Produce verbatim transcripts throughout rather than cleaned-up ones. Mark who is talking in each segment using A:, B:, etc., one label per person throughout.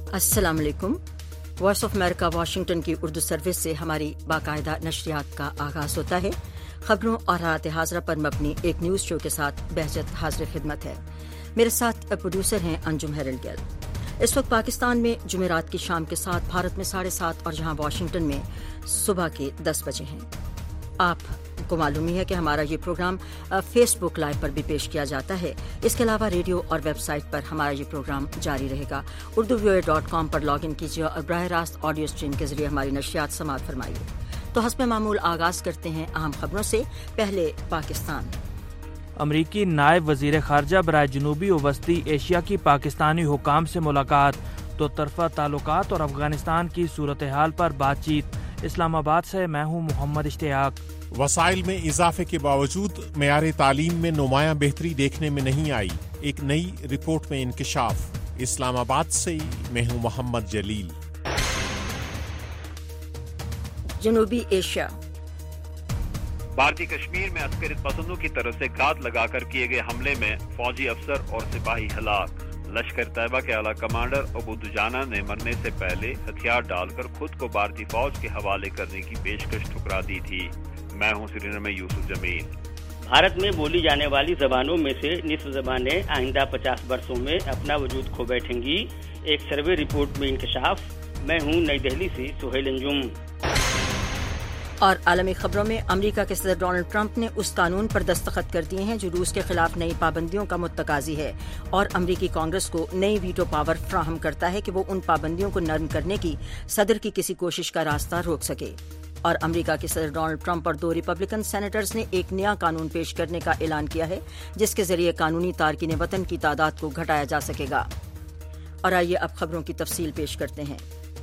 A: السلام علیکم۔ Voice of America Washington کی اردو سروس سے ہماری باقاعدہ نشریات کا آغاز ہوتا ہے۔ خبروں اور حالات حاضرہ پر مبنی ایک نیوز شو کے ساتھ بہجت حاضر خدمت ہے۔ میرے ساتھ پروڈیوسر ہیں انجم ہیرل گل۔ اس وقت پاکستان میں جمعرات کی شام کے ساتھ، بھارت میں ساڑھے سات اور جہاں واشنگٹن میں صبح کے دس بجے ہیں۔ آپ کو معلوم ہی ہے کہ ہمارا یہ پروگرام فیس بک لائیو پر بھی پیش کیا جاتا ہے۔ اس کے علاوہ ریڈیو اور ویب سائٹ پر ہمارا یہ پروگرام جاری رہے گا۔ Urdu V O A dot com پر لاگ ان کیجیے اور براہ راست آڈیو اسٹریم کے ذریعے ہماری نشریات سماعت فرمائیے۔ تو حسب معمول آغاز کرتے ہیں اہم خبروں سے۔ پہلے پاکستان۔
B: امریکی نائب وزیر خارجہ برائے جنوبی و وسطی ایشیا کی پاکستانی حکام سے ملاقات، دو طرفہ تعلقات اور افغانستان کی صورتحال پر بات چیت۔ اسلام آباد سے میں ہوں محمد اشتیاق۔
C: وسائل میں اضافے کے باوجود معیار تعلیم میں نمایاں بہتری دیکھنے میں نہیں آئی، ایک نئی رپورٹ میں انکشاف۔ اسلام آباد سے میں ہوں محمد جلیل۔
A: جنوبی ایشیا۔
D: بھارتی کشمیر میں عسکری پسندوں کی طرف سے گھات لگا کر کیے گئے حملے میں فوجی افسر اور سپاہی ہلاک۔ لشکر طیبہ کے اعلیٰ کمانڈر ابو دجانہ نے مرنے سے پہلے ہتھیار ڈال کر خود کو بھارتی فوج کے حوالے کرنے کی پیشکش ٹھکرا دی تھی۔ میں ہوں سری نگر میں یوسف جمیل۔
E: بھارت میں بولی جانے والی زبانوں میں سے نصف زبانیں آئندہ پچاس برسوں میں اپنا وجود کھو بیٹھیں گی، ایک سروے رپورٹ میں انکشاف۔ میں ہوں نئی دہلی سے سہیل انجم۔
A: اور عالمی خبروں میں امریکہ کے صدر ڈونلڈ ٹرمپ نے اس قانون پر دستخط کر دیے ہیں جو روس کے خلاف نئی پابندیوں کا متقاضی ہے اور امریکی کانگریس کو نئی ویٹو پاور فراہم کرتا ہے کہ وہ ان پابندیوں کو نرم کرنے کی صدر کی کسی کوشش کا راستہ روک سکے۔ اور امریکہ کے صدر ڈونلڈ ٹرمپ اور دو ریپبلکن سینیٹرز نے ایک نیا قانون پیش کرنے کا اعلان کیا ہے جس کے ذریعے قانونی تارکین وطن کی تعداد کو گھٹایا جا سکے گا۔ اور آئیے اب خبروں کی تفصیل پیش کرتے ہیں۔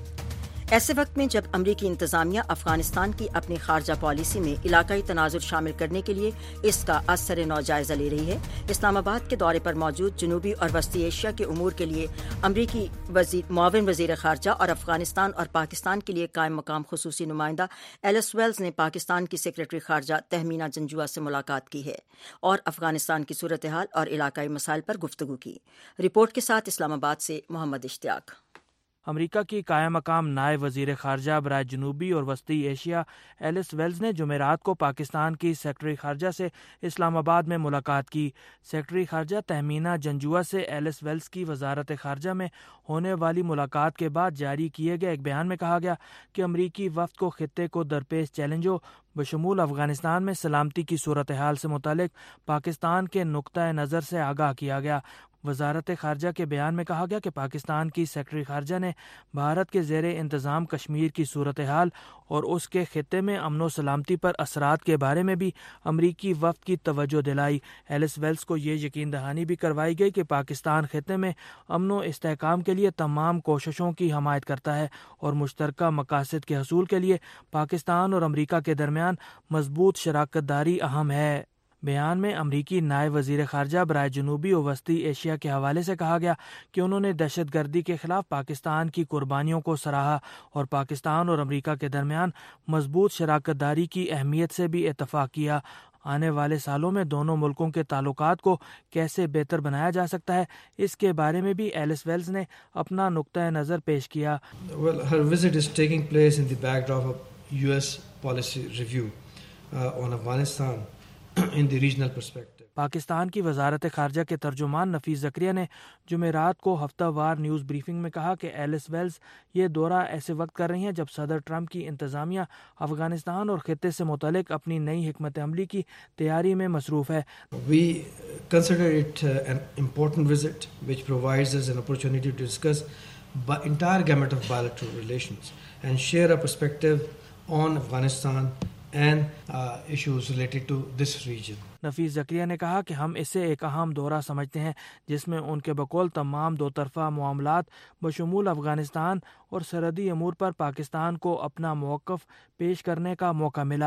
A: ایسے وقت میں جب امریکی انتظامیہ افغانستان کی اپنی خارجہ پالیسی میں علاقائی تناظر شامل کرنے کے لیے اس کا از سر نو جائزہ لے رہی ہے، اسلام آباد کے دورے پر موجود جنوبی اور وسطی ایشیا کے امور کے لیے امریکی وزیر معاون وزیر خارجہ اور افغانستان اور پاکستان کے لیے قائم مقام خصوصی نمائندہ ایلس ویلز نے پاکستان کی سیکرٹری خارجہ تہمینہ جنجوعہ سے ملاقات کی ہے اور افغانستان کی صورتحال اور علاقائی مسائل پر گفتگو کی۔ رپورٹ کے ساتھ اسلام آباد سے محمد اشتیاق۔
B: امریکہ کی قائم مقام نائب وزیر خارجہ برائے جنوبی اور وسطی ایشیا ایلس ویلز نے جمعرات کو پاکستان کی سیکرٹری خارجہ سے اسلام آباد میں ملاقات کی۔ سیکرٹری خارجہ تہمینہ جنجوعہ سے ایلس ویلز کی وزارت خارجہ میں ہونے والی ملاقات کے بعد جاری کیے گئے ایک بیان میں کہا گیا کہ امریکی وفد کو خطے کو درپیش چیلنجوں بشمول افغانستان میں سلامتی کی صورتحال سے متعلق پاکستان کے نقطہ نظر سے آگاہ کیا گیا۔ وزارت خارجہ کے بیان میں کہا گیا کہ پاکستان کی سیکرٹری خارجہ نے بھارت کے زیر انتظام کشمیر کی صورتحال اور اس کے خطے میں امن و سلامتی پر اثرات کے بارے میں بھی امریکی وفد کی توجہ دلائی۔ ایلس ویلز کو یہ یقین دہانی بھی کروائی گئی کہ پاکستان خطے میں امن و استحکام کے لیے تمام کوششوں کی حمایت کرتا ہے اور مشترکہ مقاصد کے حصول کے لیے پاکستان اور امریکہ کے درمیان مضبوط شراکت داری اہم ہے۔ بیان میں امریکی نائب وزیر خارجہ برائے جنوبی و وسطی ایشیا کے حوالے سے کہا گیا کہ انہوں نے دہشت گردی کے خلاف پاکستان کی قربانیوں کو سراہا اور پاکستان اور امریکہ کے درمیان مضبوط شراکت داری کی اہمیت سے بھی اتفاق کیا۔ آنے والے سالوں میں دونوں ملکوں کے تعلقات کو کیسے بہتر بنایا جا سکتا ہے، اس کے بارے میں بھی ایلس ویلز نے اپنا نقطہ نظر پیش کیا۔
F: Well, her visit is taking place in the backdrop of U S policy review uh, on Afghanistan in the regional perspective.
B: Pakistan کی وزارت خارجہ کے ترجمان نفیس زکریا نے جمعرات کو ہفتہ وار نیوز بریفنگ میں کہا کہ ایلس ویلز یہ دورہ ایسے وقت کر رہی ہیں جب صدر ٹرمپ کی انتظامیہ افغانستان اور خطے سے متعلق اپنی نئی حکمت عملی کی تیاری میں مصروف ہے۔
F: We consider it uh, an important visit which provides us an opportunity to discuss the entire gamut of bilateral relations and share a perspective on Afghanistan and uh, issues related to this region.
B: نفیس زکریا نے کہا کہ ہم اسے ایک اہم دورہ سمجھتے ہیں جس میں ان کے بقول تمام دو طرفہ معاملات بشمول افغانستان اور سرحدی امور پر پاکستان کو اپنا موقف پیش کرنے کا موقع ملا۔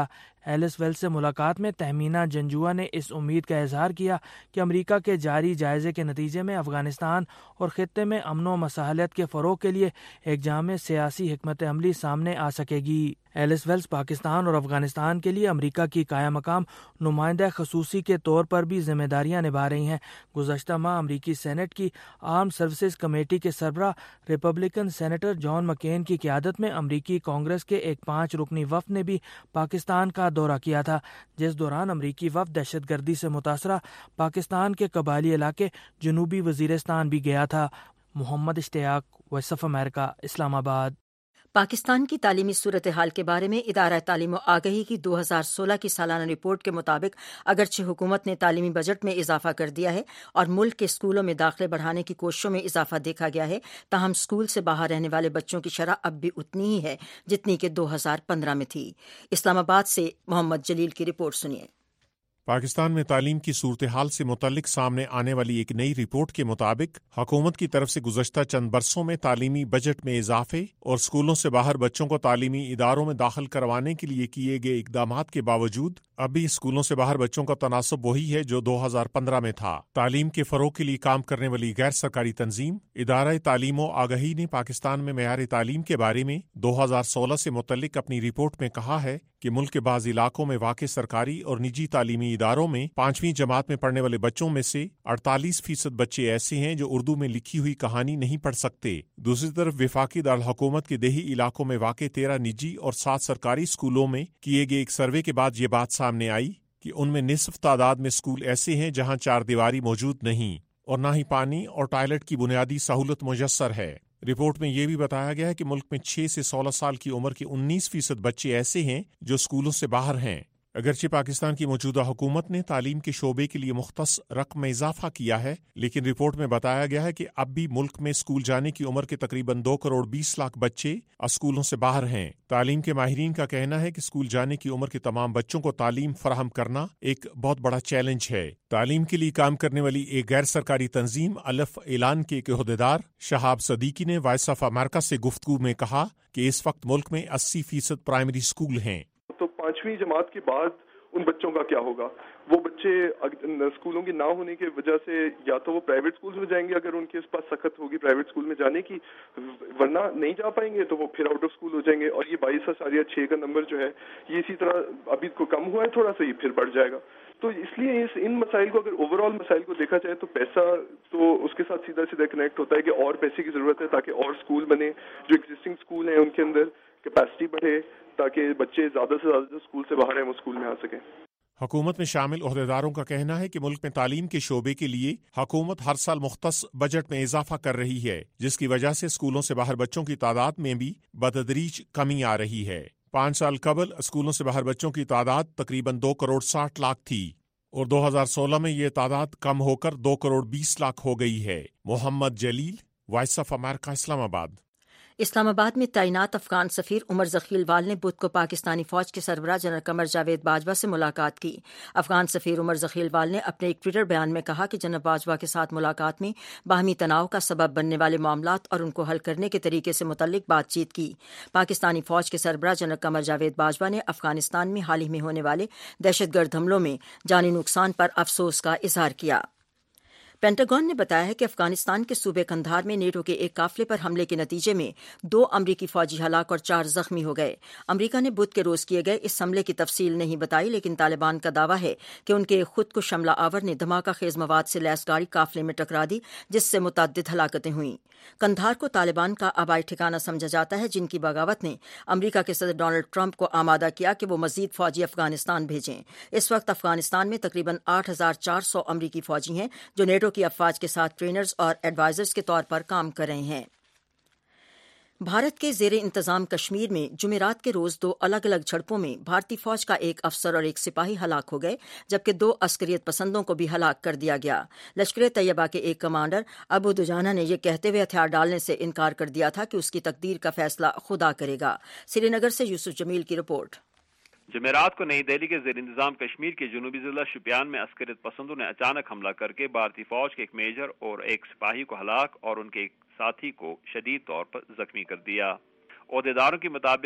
B: ایلس ویلز سے ملاقات میں تہمینہ جنجوعہ نے اس امید کا اظہار کیا کہ امریکہ کے جاری جائزے کے نتیجے میں افغانستان اور خطے میں امن و مصالحت کے فروغ کے لیے ایک جامع سیاسی حکمت عملی سامنے آ سکے گی۔ ایلس ویلز پاکستان اور افغانستان کے لیے امریکہ کی قائم مقام نمائندہ خصوصی کے طور پر بھی ذمہ داریاں نبھا رہی ہیں۔ گزشتہ ماہ امریکی سینٹ کی آرم سروسز کمیٹی کے سربراہ ریپبلکن سینیٹر جان مکین کی قیادت میں امریکی کانگریس کے ایک پانچ رکنی وفد نے بھی پاکستان کا دورہ کیا تھا، جس دوران امریکی وفد دہشت گردی سے متاثرہ پاکستان کے قبائلی علاقے جنوبی وزیرستان بھی گیا تھا۔ محمد اشتیاق، وائس آف امریکہ، اسلام آباد۔
A: پاکستان کی تعلیمی صورتحال کے بارے میں ادارہ تعلیم و آگہی کی دو ہزار سولہ کی سالانہ رپورٹ کے مطابق اگرچہ حکومت نے تعلیمی بجٹ میں اضافہ کر دیا ہے اور ملک کے اسکولوں میں داخلے بڑھانے کی کوششوں میں اضافہ دیکھا گیا ہے، تاہم اسکول سے باہر رہنے والے بچوں کی شرح اب بھی اتنی ہی ہے جتنی کہ دو ہزار پندرہ میں تھی۔ اسلام آباد سے محمد جلیل کی رپورٹ سنیے۔
C: پاکستان میں تعلیم کی صورتحال سے متعلق سامنے آنے والی ایک نئی رپورٹ کے مطابق حکومت کی طرف سے گزشتہ چند برسوں میں تعلیمی بجٹ میں اضافے اور اسکولوں سے باہر بچوں کو تعلیمی اداروں میں داخل کروانے کے لیے کیے گئے اقدامات کے باوجود اب بھی اسکولوں سے باہر بچوں کا تناسب وہی ہے جو دو ہزار پندرہ میں تھا۔ تعلیم کے فروغ کے لیے کام کرنے والی غیر سرکاری تنظیم ادارہ تعلیم و آگہی نے پاکستان میں معیار تعلیم کے بارے میں دو ہزار سولہ سے متعلق اپنی رپورٹ میں کہا ہے کہ ملک کے بعض علاقوں میں واقع سرکاری اور نجی تعلیمی اداروں میں پانچویں جماعت میں پڑھنے والے بچوں میں سے اڑتالیس فیصد بچے ایسے ہیں جو اردو میں لکھی ہوئی کہانی نہیں پڑھ سکتے۔ دوسری طرف وفاقی دارالحکومت کے دیہی علاقوں میں واقع تیرہ نجی اور سات سرکاری اسکولوں میں کیے گئے ایک سروے کے بعد یہ بات سامنے آئی کہ ان میں نصف تعداد میں اسکول ایسے ہیں جہاں چار دیواری موجود نہیں اور نہ ہی پانی اور ٹوائلٹ کی بنیادی سہولت میسر ہے۔ رپورٹ میں یہ بھی بتایا گیا ہے کہ ملک میں چھ سے سولہ سال کی عمر کے انیس فیصد بچے ایسے ہیں جو اسکولوں سے باہر ہیں۔ اگرچہ پاکستان کی موجودہ حکومت نے تعلیم کے شعبے کے لیے مختص رقم میں اضافہ کیا ہے، لیکن رپورٹ میں بتایا گیا ہے کہ اب بھی ملک میں اسکول جانے کی عمر کے تقریباً دو کروڑ بیس لاکھ بچے اسکولوں سے باہر ہیں۔ تعلیم کے ماہرین کا کہنا ہے کہ اسکول جانے کی عمر کے تمام بچوں کو تعلیم فراہم کرنا ایک بہت بڑا چیلنج ہے۔ تعلیم کے لیے کام کرنے والی ایک غیر سرکاری تنظیم الف اعلان کے ایک عہدیدار شہاب صدیقی نے وائس آف امریکہ سے گفتگو میں کہا کہ اس وقت ملک میں اسی فیصد پرائمری اسکول ہیں۔
G: تو پانچویں جماعت کے بعد ان بچوں کا کیا ہوگا؟ وہ بچے اسکولوں کے نہ ہونے کی وجہ سے یا تو وہ پرائیویٹ اسکولز میں جائیں گے اگر ان کے پاس سخت ہوگی پرائیویٹ اسکول میں جانے کی، ورنہ نہیں جا پائیں گے تو وہ پھر آؤٹ آف اسکول ہو جائیں گے۔ اور یہ بائیس اشاریہ چھ کا نمبر جو ہے یہ اسی طرح ابھی کو کم ہوا ہے تھوڑا سا، یہ پھر بڑھ جائے گا۔ تو اس لیے اس ان مسائل کو اگر اوور آل مسائل کو دیکھا جائے تو پیسہ تو اس کے ساتھ سیدھا سیدھا کنیکٹ ہوتا ہے کہ اور پیسے کی ضرورت ہے تاکہ اور اسکول بنے، جو ایگزسٹنگ اسکول ہیں ان کے اندر کیپیسٹی بڑھے تاکہ بچے زیادہ سے زیادہ جو اسکول سے باہر ہیں وہ اسکول میں آ سکیں۔
C: حکومت میں شامل عہدیداروں کا کہنا ہے کہ ملک میں تعلیم کے شعبے کے لیے حکومت ہر سال مختص بجٹ میں اضافہ کر رہی ہے، جس کی وجہ سے اسکولوں سے باہر بچوں کی تعداد میں بھی بتدریج کمی آ رہی ہے۔ پانچ سال قبل اسکولوں سے باہر بچوں کی تعداد تقریباً دو کروڑ ساٹھ لاکھ تھی اور دو ہزار سولہ میں یہ تعداد کم ہو کر دو کروڑ بیس لاکھ ہو گئی ہے۔ محمد جلیل، وائس آف امریکہ، اسلام آباد۔
A: اسلام آباد میں تعینات افغان سفیر عمر ذخیل وال نے بدھ کو پاکستانی فوج کے سربراہ جنرل قمر جاوید باجوہ سے ملاقات کی۔ افغان سفیر عمر ذخیل وال نے اپنے ایک ٹویٹر بیان میں کہا کہ جنرل باجوہ کے ساتھ ملاقات میں باہمی تناؤ کا سبب بننے والے معاملات اور ان کو حل کرنے کے طریقے سے متعلق بات چیت کی۔ پاکستانی فوج کے سربراہ جنرل قمر جاوید باجوہ نے افغانستان میں حال ہی میں ہونے والے دہشت گرد حملوں میں جانی نقصان پر افسوس کا اظہار کیا۔ پینٹاگون نے بتایا ہے کہ افغانستان کے صوبے قندھار میں نیٹو کے ایک قافلے پر حملے کے نتیجے میں دو امریکی فوجی ہلاک اور چار زخمی ہو گئے۔ امریکہ نے بدھ کے روز کیے گئے اس حملے کی تفصیل نہیں بتائی، لیکن طالبان کا دعویٰ ہے کہ ان کے خود کش حملہ آور نے دھماکہ خیز مواد سے لیس گاڑی قافلے میں ٹکرا دی، جس سے متعدد ہلاکتیں ہوئیں۔ قندھار کو طالبان کا آبائی ٹھکانہ سمجھا جاتا ہے، جن کی بغاوت نے امریکہ کے صدر ڈونلڈ ٹرمپ کو آمادہ کیا کہ وہ مزید فوجی افغانستان بھیجیں۔ اس وقت افغانستان میں تقریباً آٹھ ہزار چار سو امریکی فوجی ہیں جو نیٹو کی افواج کے ساتھ ٹرینرز اور ایڈوائزرز کے طور پر کام کر رہے ہیں۔ بھارت کے زیر انتظام کشمیر میں جمعرات کے روز دو الگ الگ جھڑپوں میں بھارتی فوج کا ایک افسر اور ایک سپاہی ہلاک ہو گئے، جبکہ دو عسکریت پسندوں کو بھی ہلاک کر دیا گیا۔ لشکر طیبہ کے ایک کمانڈر ابو دجانہ نے یہ کہتے ہوئے ہتھیار ڈالنے سے انکار کر دیا تھا کہ اس کی تقدیر کا فیصلہ خدا کرے گا۔ سری نگر سے یوسف جمیل کی رپورٹ۔
D: جمعرات کو نئی دہلی کے زیر انتظام کشمیر کے جنوبی ضلع شوپیان میں عسکریت پسندوں نے اچانک حملہ کر کے بھارتی فوج کے ایک میجر اور ایک سپاہی کو ہلاک اور ان کے ایک ساتھی کو شدید طور پر زخمی کر دیا۔ عہدیداروں کے مطابق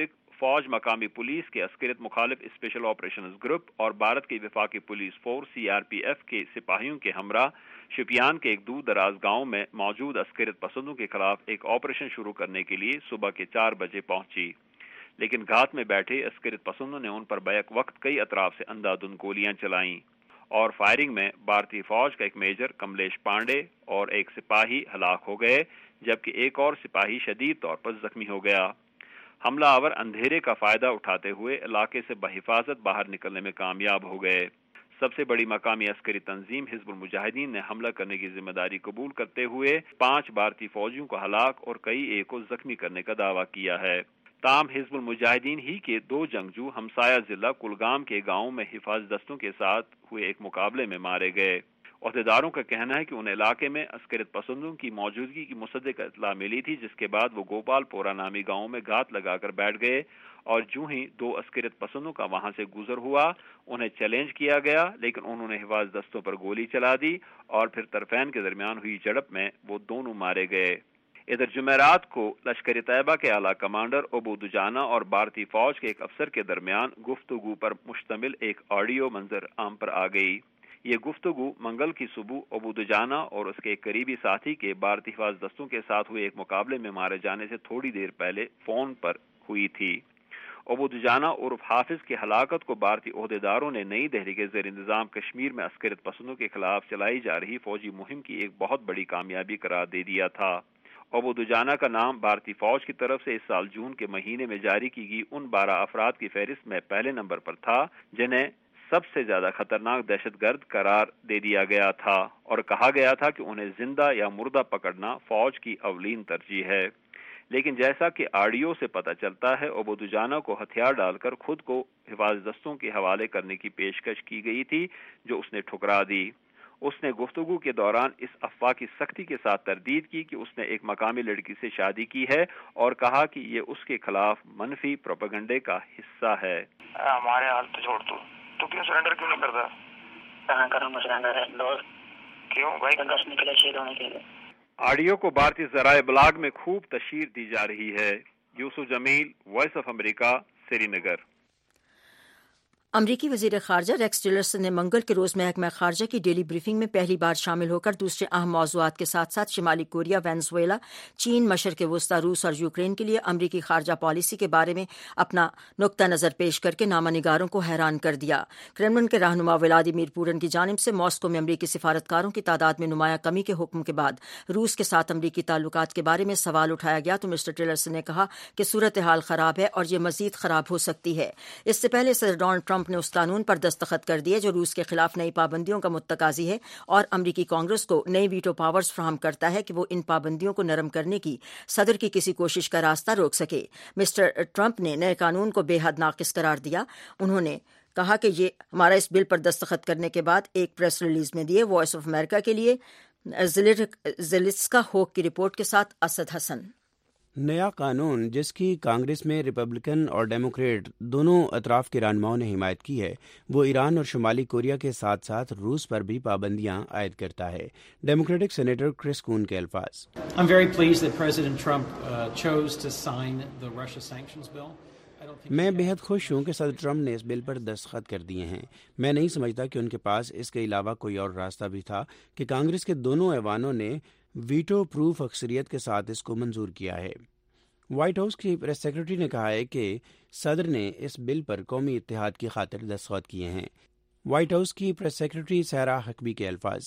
D: فوج، مقامی پولیس کے عسکریت مخالف اسپیشل آپریشنز گروپ اور بھارت کی وفاقی police force C R P F کے سپاہیوں کے ہمراہ شوپیان کے ایک دور دراز گاؤں میں موجود عسکریت پسندوں کے خلاف ایک آپریشن شروع کرنے کے لیے صبح کے چار بجے پہنچی، لیکن گھات میں بیٹھے عسکریت پسندوں نے ان پر بیک وقت کئی اطراف سے اندھادھند گولیاں چلائیں اور فائرنگ میں بھارتی فوج کا ایک میجر کملیش پانڈے اور ایک سپاہی ہلاک ہو گئے، جبکہ ایک اور سپاہی شدید طور پر زخمی ہو گیا۔ حملہ آور اندھیرے کا فائدہ اٹھاتے ہوئے علاقے سے بحفاظت باہر نکلنے میں کامیاب ہو گئے۔ سب سے بڑی مقامی عسکری تنظیم حزب المجاہدین نے حملہ کرنے کی ذمہ داری قبول کرتے ہوئے پانچ بھارتی فوجیوں کو ہلاک اور کئی ایک کو زخمی کرنے کا دعویٰ کیا ہے۔ تاہم حزب المجاہدین ہی کے دو جنگجو ہمسایہ ضلع کلگام کے گاؤں میں حفاظ دستوں کے ساتھ ہوئے ایک مقابلے میں مارے گئے۔ عہدیداروں کا کہنا ہے کہ ان علاقے میں عسکریت پسندوں کی موجودگی کی مصدق اطلاع ملی تھی، جس کے بعد وہ گوپال پورا نامی گاؤں میں گھات لگا کر بیٹھ گئے اور جو ہی دو عسکریت پسندوں کا وہاں سے گزر ہوا انہیں چیلنج کیا گیا، لیکن انہوں نے حفاظ دستوں پر گولی چلا دی اور پھر طرفین کے درمیان ہوئی جھڑپ میں وہ دونوں مارے گئے۔ ادھر جمعرات کو لشکر طیبہ کے اعلیٰ کمانڈر ابو دجانہ اور بھارتی فوج کے ایک افسر کے درمیان گفتگو پر مشتمل ایک آڈیو منظر عام پر آ گئی۔ یہ گفتگو منگل کی صبح ابو دجانہ اور اس کے ایک قریبی ساتھی کے بھارتی حفاظ دستوں کے ساتھ ہوئے ایک مقابلے میں مارے جانے سے تھوڑی دیر پہلے فون پر ہوئی تھی۔ ابو دجانہ عرف حافظ کی ہلاکت کو بھارتی عہدیداروں نے نئی دہلی کے زیر انتظام کشمیر میں عسکریت پسندوں کے خلاف چلائی جا رہی فوجی مہم کی ایک بہت بڑی کامیابی قرار دے دیا تھا۔ ابو دجانہ کا نام بھارتی فوج کی طرف سے اس سال جون کے مہینے میں جاری کی گئی ان بارہ افراد کی فہرست میں پہلے نمبر پر تھا جنہیں سب سے زیادہ خطرناک دہشت گرد قرار دے دیا گیا تھا اور کہا گیا تھا کہ انہیں زندہ یا مردہ پکڑنا فوج کی اولین ترجیح ہے۔ لیکن جیسا کہ آڈیو سے پتہ چلتا ہے، ابو دجانہ کو ہتھیار ڈال کر خود کو حفاظ دستوں کے حوالے کرنے کی پیشکش کی گئی تھی، جو اس نے ٹھکرا دی۔ اس نے گفتگو کے دوران اس افواہ کی سختی کے ساتھ تردید کی کہ اس نے ایک مقامی لڑکی سے شادی کی ہے اور کہا کہ یہ اس کے خلاف منفی پروپیگنڈے کا حصہ ہے۔
H: ہمارے حال تو چھوڑ دو، تو کیوں سرنڈر کیوں نہیں کرتا؟ کہاں کروں گا سرنڈر ہے دوست؟ کیوں بھائی؟ دس نکلے شہید ہونے کے لیے۔
D: آڈیو کو بھارتی ذرائع ابلاغ میں خوب تشہیر دی جا رہی ہے۔ Yusuf Jamil, Voice of America, Srinagar.
A: امریکی وزیر خارجہ ریکس ٹیلرسن نے منگل کے روز محکمہ خارجہ کی ڈیلی بریفنگ میں پہلی بار شامل ہو کر دوسرے اہم موضوعات کے ساتھ ساتھ شمالی کوریا، وینزویلا، چین، مشرق وسطی، روس اور یوکرین کے لیے امریکی خارجہ پالیسی کے بارے میں اپنا نقطہ نظر پیش کر کے نامہ نگاروں کو حیران کر دیا۔ کرملن کے رہنما ولادیمیر پوٹن کی جانب سے ماسکو میں امریکی سفارتکاروں کی تعداد میں نمایاں کمی کے حکم کے بعد روس کے ساتھ امریکی تعلقات کے بارے میں سوال اٹھایا گیا تو مسٹر ٹیلرسن نے کہا کہ صورتحال خراب ہے اور یہ مزید خراب ہو سکتی ہے۔ اس سے پہلے صدر ڈونلڈ ٹرمپ نے اس قانون پر دستخط کر دیے جو روس کے خلاف نئی پابندیوں کا متقاضی ہے اور امریکی کانگریس کو نئی ویٹو پاورز فراہم کرتا ہے کہ وہ ان پابندیوں کو نرم کرنے کی صدر کی کسی کوشش کا راستہ روک سکے۔ مسٹر ٹرمپ نے نئے قانون کو بے حد ناقص قرار دیا۔ انہوں نے کہا کہ یہ ہمارا اس بل پر دستخط کرنے کے بعد ایک پریس ریلیز میں دیے۔ وائس آف امریکہ کے لیے زلیتسکا ہوک کی رپورٹ کے ساتھ اسد حسن۔
I: نیا قانون جس کی کانگریس میں ریپبلکن اور ڈیموکریٹ دونوں اطراف کے رہنماؤں نے حمایت کی ہے، وہ ایران اور شمالی کوریا کے ساتھ ساتھ روس پر بھی پابندیاں عائد کرتا ہے۔ ڈیموکریٹک سینیٹر کرس کون کے الفاظ۔
J: I'm very pleased that President Trump uh, chose to sign the Russia sanctions bill.
I: میں بہت خوش ہوں کہ صدر ٹرمپ نے اس بل پر دستخط کر دیے ہیں۔ میں نہیں سمجھتا کہ ان کے پاس اس کے علاوہ کوئی اور راستہ بھی تھا کہ کانگریس کے دونوں ایوانوں نے ویٹو پروف اکثریت کے ساتھ اس کو منظور کیا ہے۔ وائٹ ہاؤس کی پریس سیکرٹری نے کہا ہے کہ صدر نے اس بل پر قومی اتحاد کی خاطر دستخط کیے ہیں۔ وائٹ ہاؤس کی پریس سیکرٹری سارا حکبی کے الفاظ۔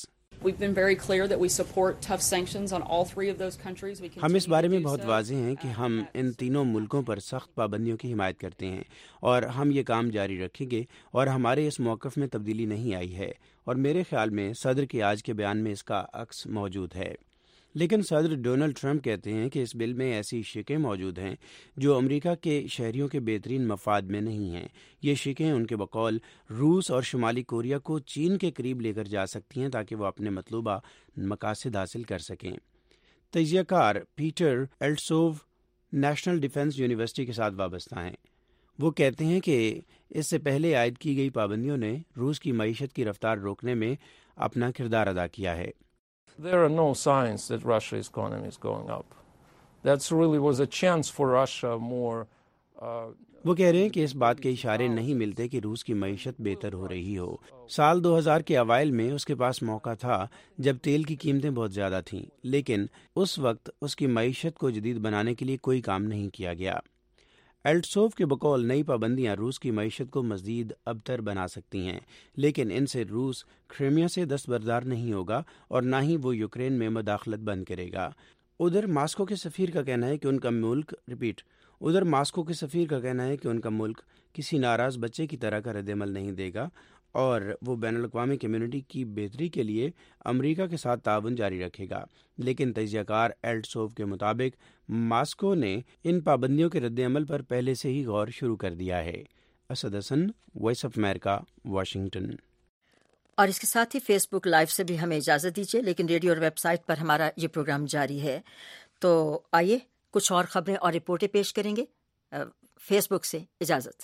I: ہم اس بارے میں بہت واضح ہیں کہ ہم ان تینوں ملکوں پر سخت پابندیوں کی حمایت کرتے ہیں اور ہم یہ کام جاری رکھیں گے اور ہمارے اس موقف میں تبدیلی نہیں آئی ہے، اور میرے خیال میں صدر کے آج کے بیان میں اس کا عکس موجود ہے۔ لیکن صدر ڈونلڈ ٹرمپ کہتے ہیں کہ اس بل میں ایسی شقیں موجود ہیں جو امریکہ کے شہریوں کے بہترین مفاد میں نہیں ہیں۔ یہ شقیں ان کے بقول روس اور شمالی کوریا کو چین کے قریب لے کر جا سکتی ہیں تاکہ وہ اپنے مطلوبہ مقاصد حاصل کر سکیں۔ تجزیہ کار Peter Eltsov National Defense University کے ساتھ وابستہ ہیں۔ وہ کہتے ہیں کہ اس سے پہلے عائد کی گئی پابندیوں نے روس کی معیشت کی رفتار روکنے میں اپنا کردار ادا کیا ہے۔
K: There are no signs that Russia's economy is going up. That really was a chance for Russia more uh,
I: وہ کہہ رہے ہیں کہ اس بات کے اشارے نہیں ملتے کہ روس کی معیشت بہتر ہو رہی ہو۔ سال دو ہزار کے اوائل میں اس کے پاس موقع تھا جب تیل کی قیمتیں بہت زیادہ تھیں، لیکن اس وقت اس کی معیشت کو جدید بنانے کے لیے کوئی کام نہیں کیا گیا۔ ایلٹسوف کے بقول نئی پابندیاں روس کی معیشت کو مزید ابتر بنا سکتی ہیں، لیکن ان سے روس کرائمیا سے دستبردار نہیں ہوگا اور نہ ہی وہ یوکرین میں مداخلت بند کرے گا۔ ادھر ماسکو کے سفیر کا کہنا ہے کہ ان کا ملک ریپیٹ ادھر ماسکو کے سفیر کا کہنا ہے کہ ان کا ملک کسی ناراض بچے کی طرح کا رد عمل نہیں دے گا اور وہ بین الاقوامی کمیونٹی کی بہتری کے لیے امریکہ کے ساتھ تعاون جاری رکھے گا، لیکن تجزیہ کار ایلٹسوف کے مطابق ماسکو نے ان پابندیوں کے رد عمل پر پہلے سے ہی غور شروع کر دیا ہے۔ Asad Hassan, voice of America, Washington.
A: اور اس کے ساتھ ہی فیس بک لائیو سے بھی ہمیں اجازت دیجیے، لیکن ریڈیو اور ویب سائٹ پر ہمارا یہ پروگرام جاری ہے، تو آئیے کچھ اور خبریں اور رپورٹیں پیش کریں گے۔ فیس بک سے اجازت۔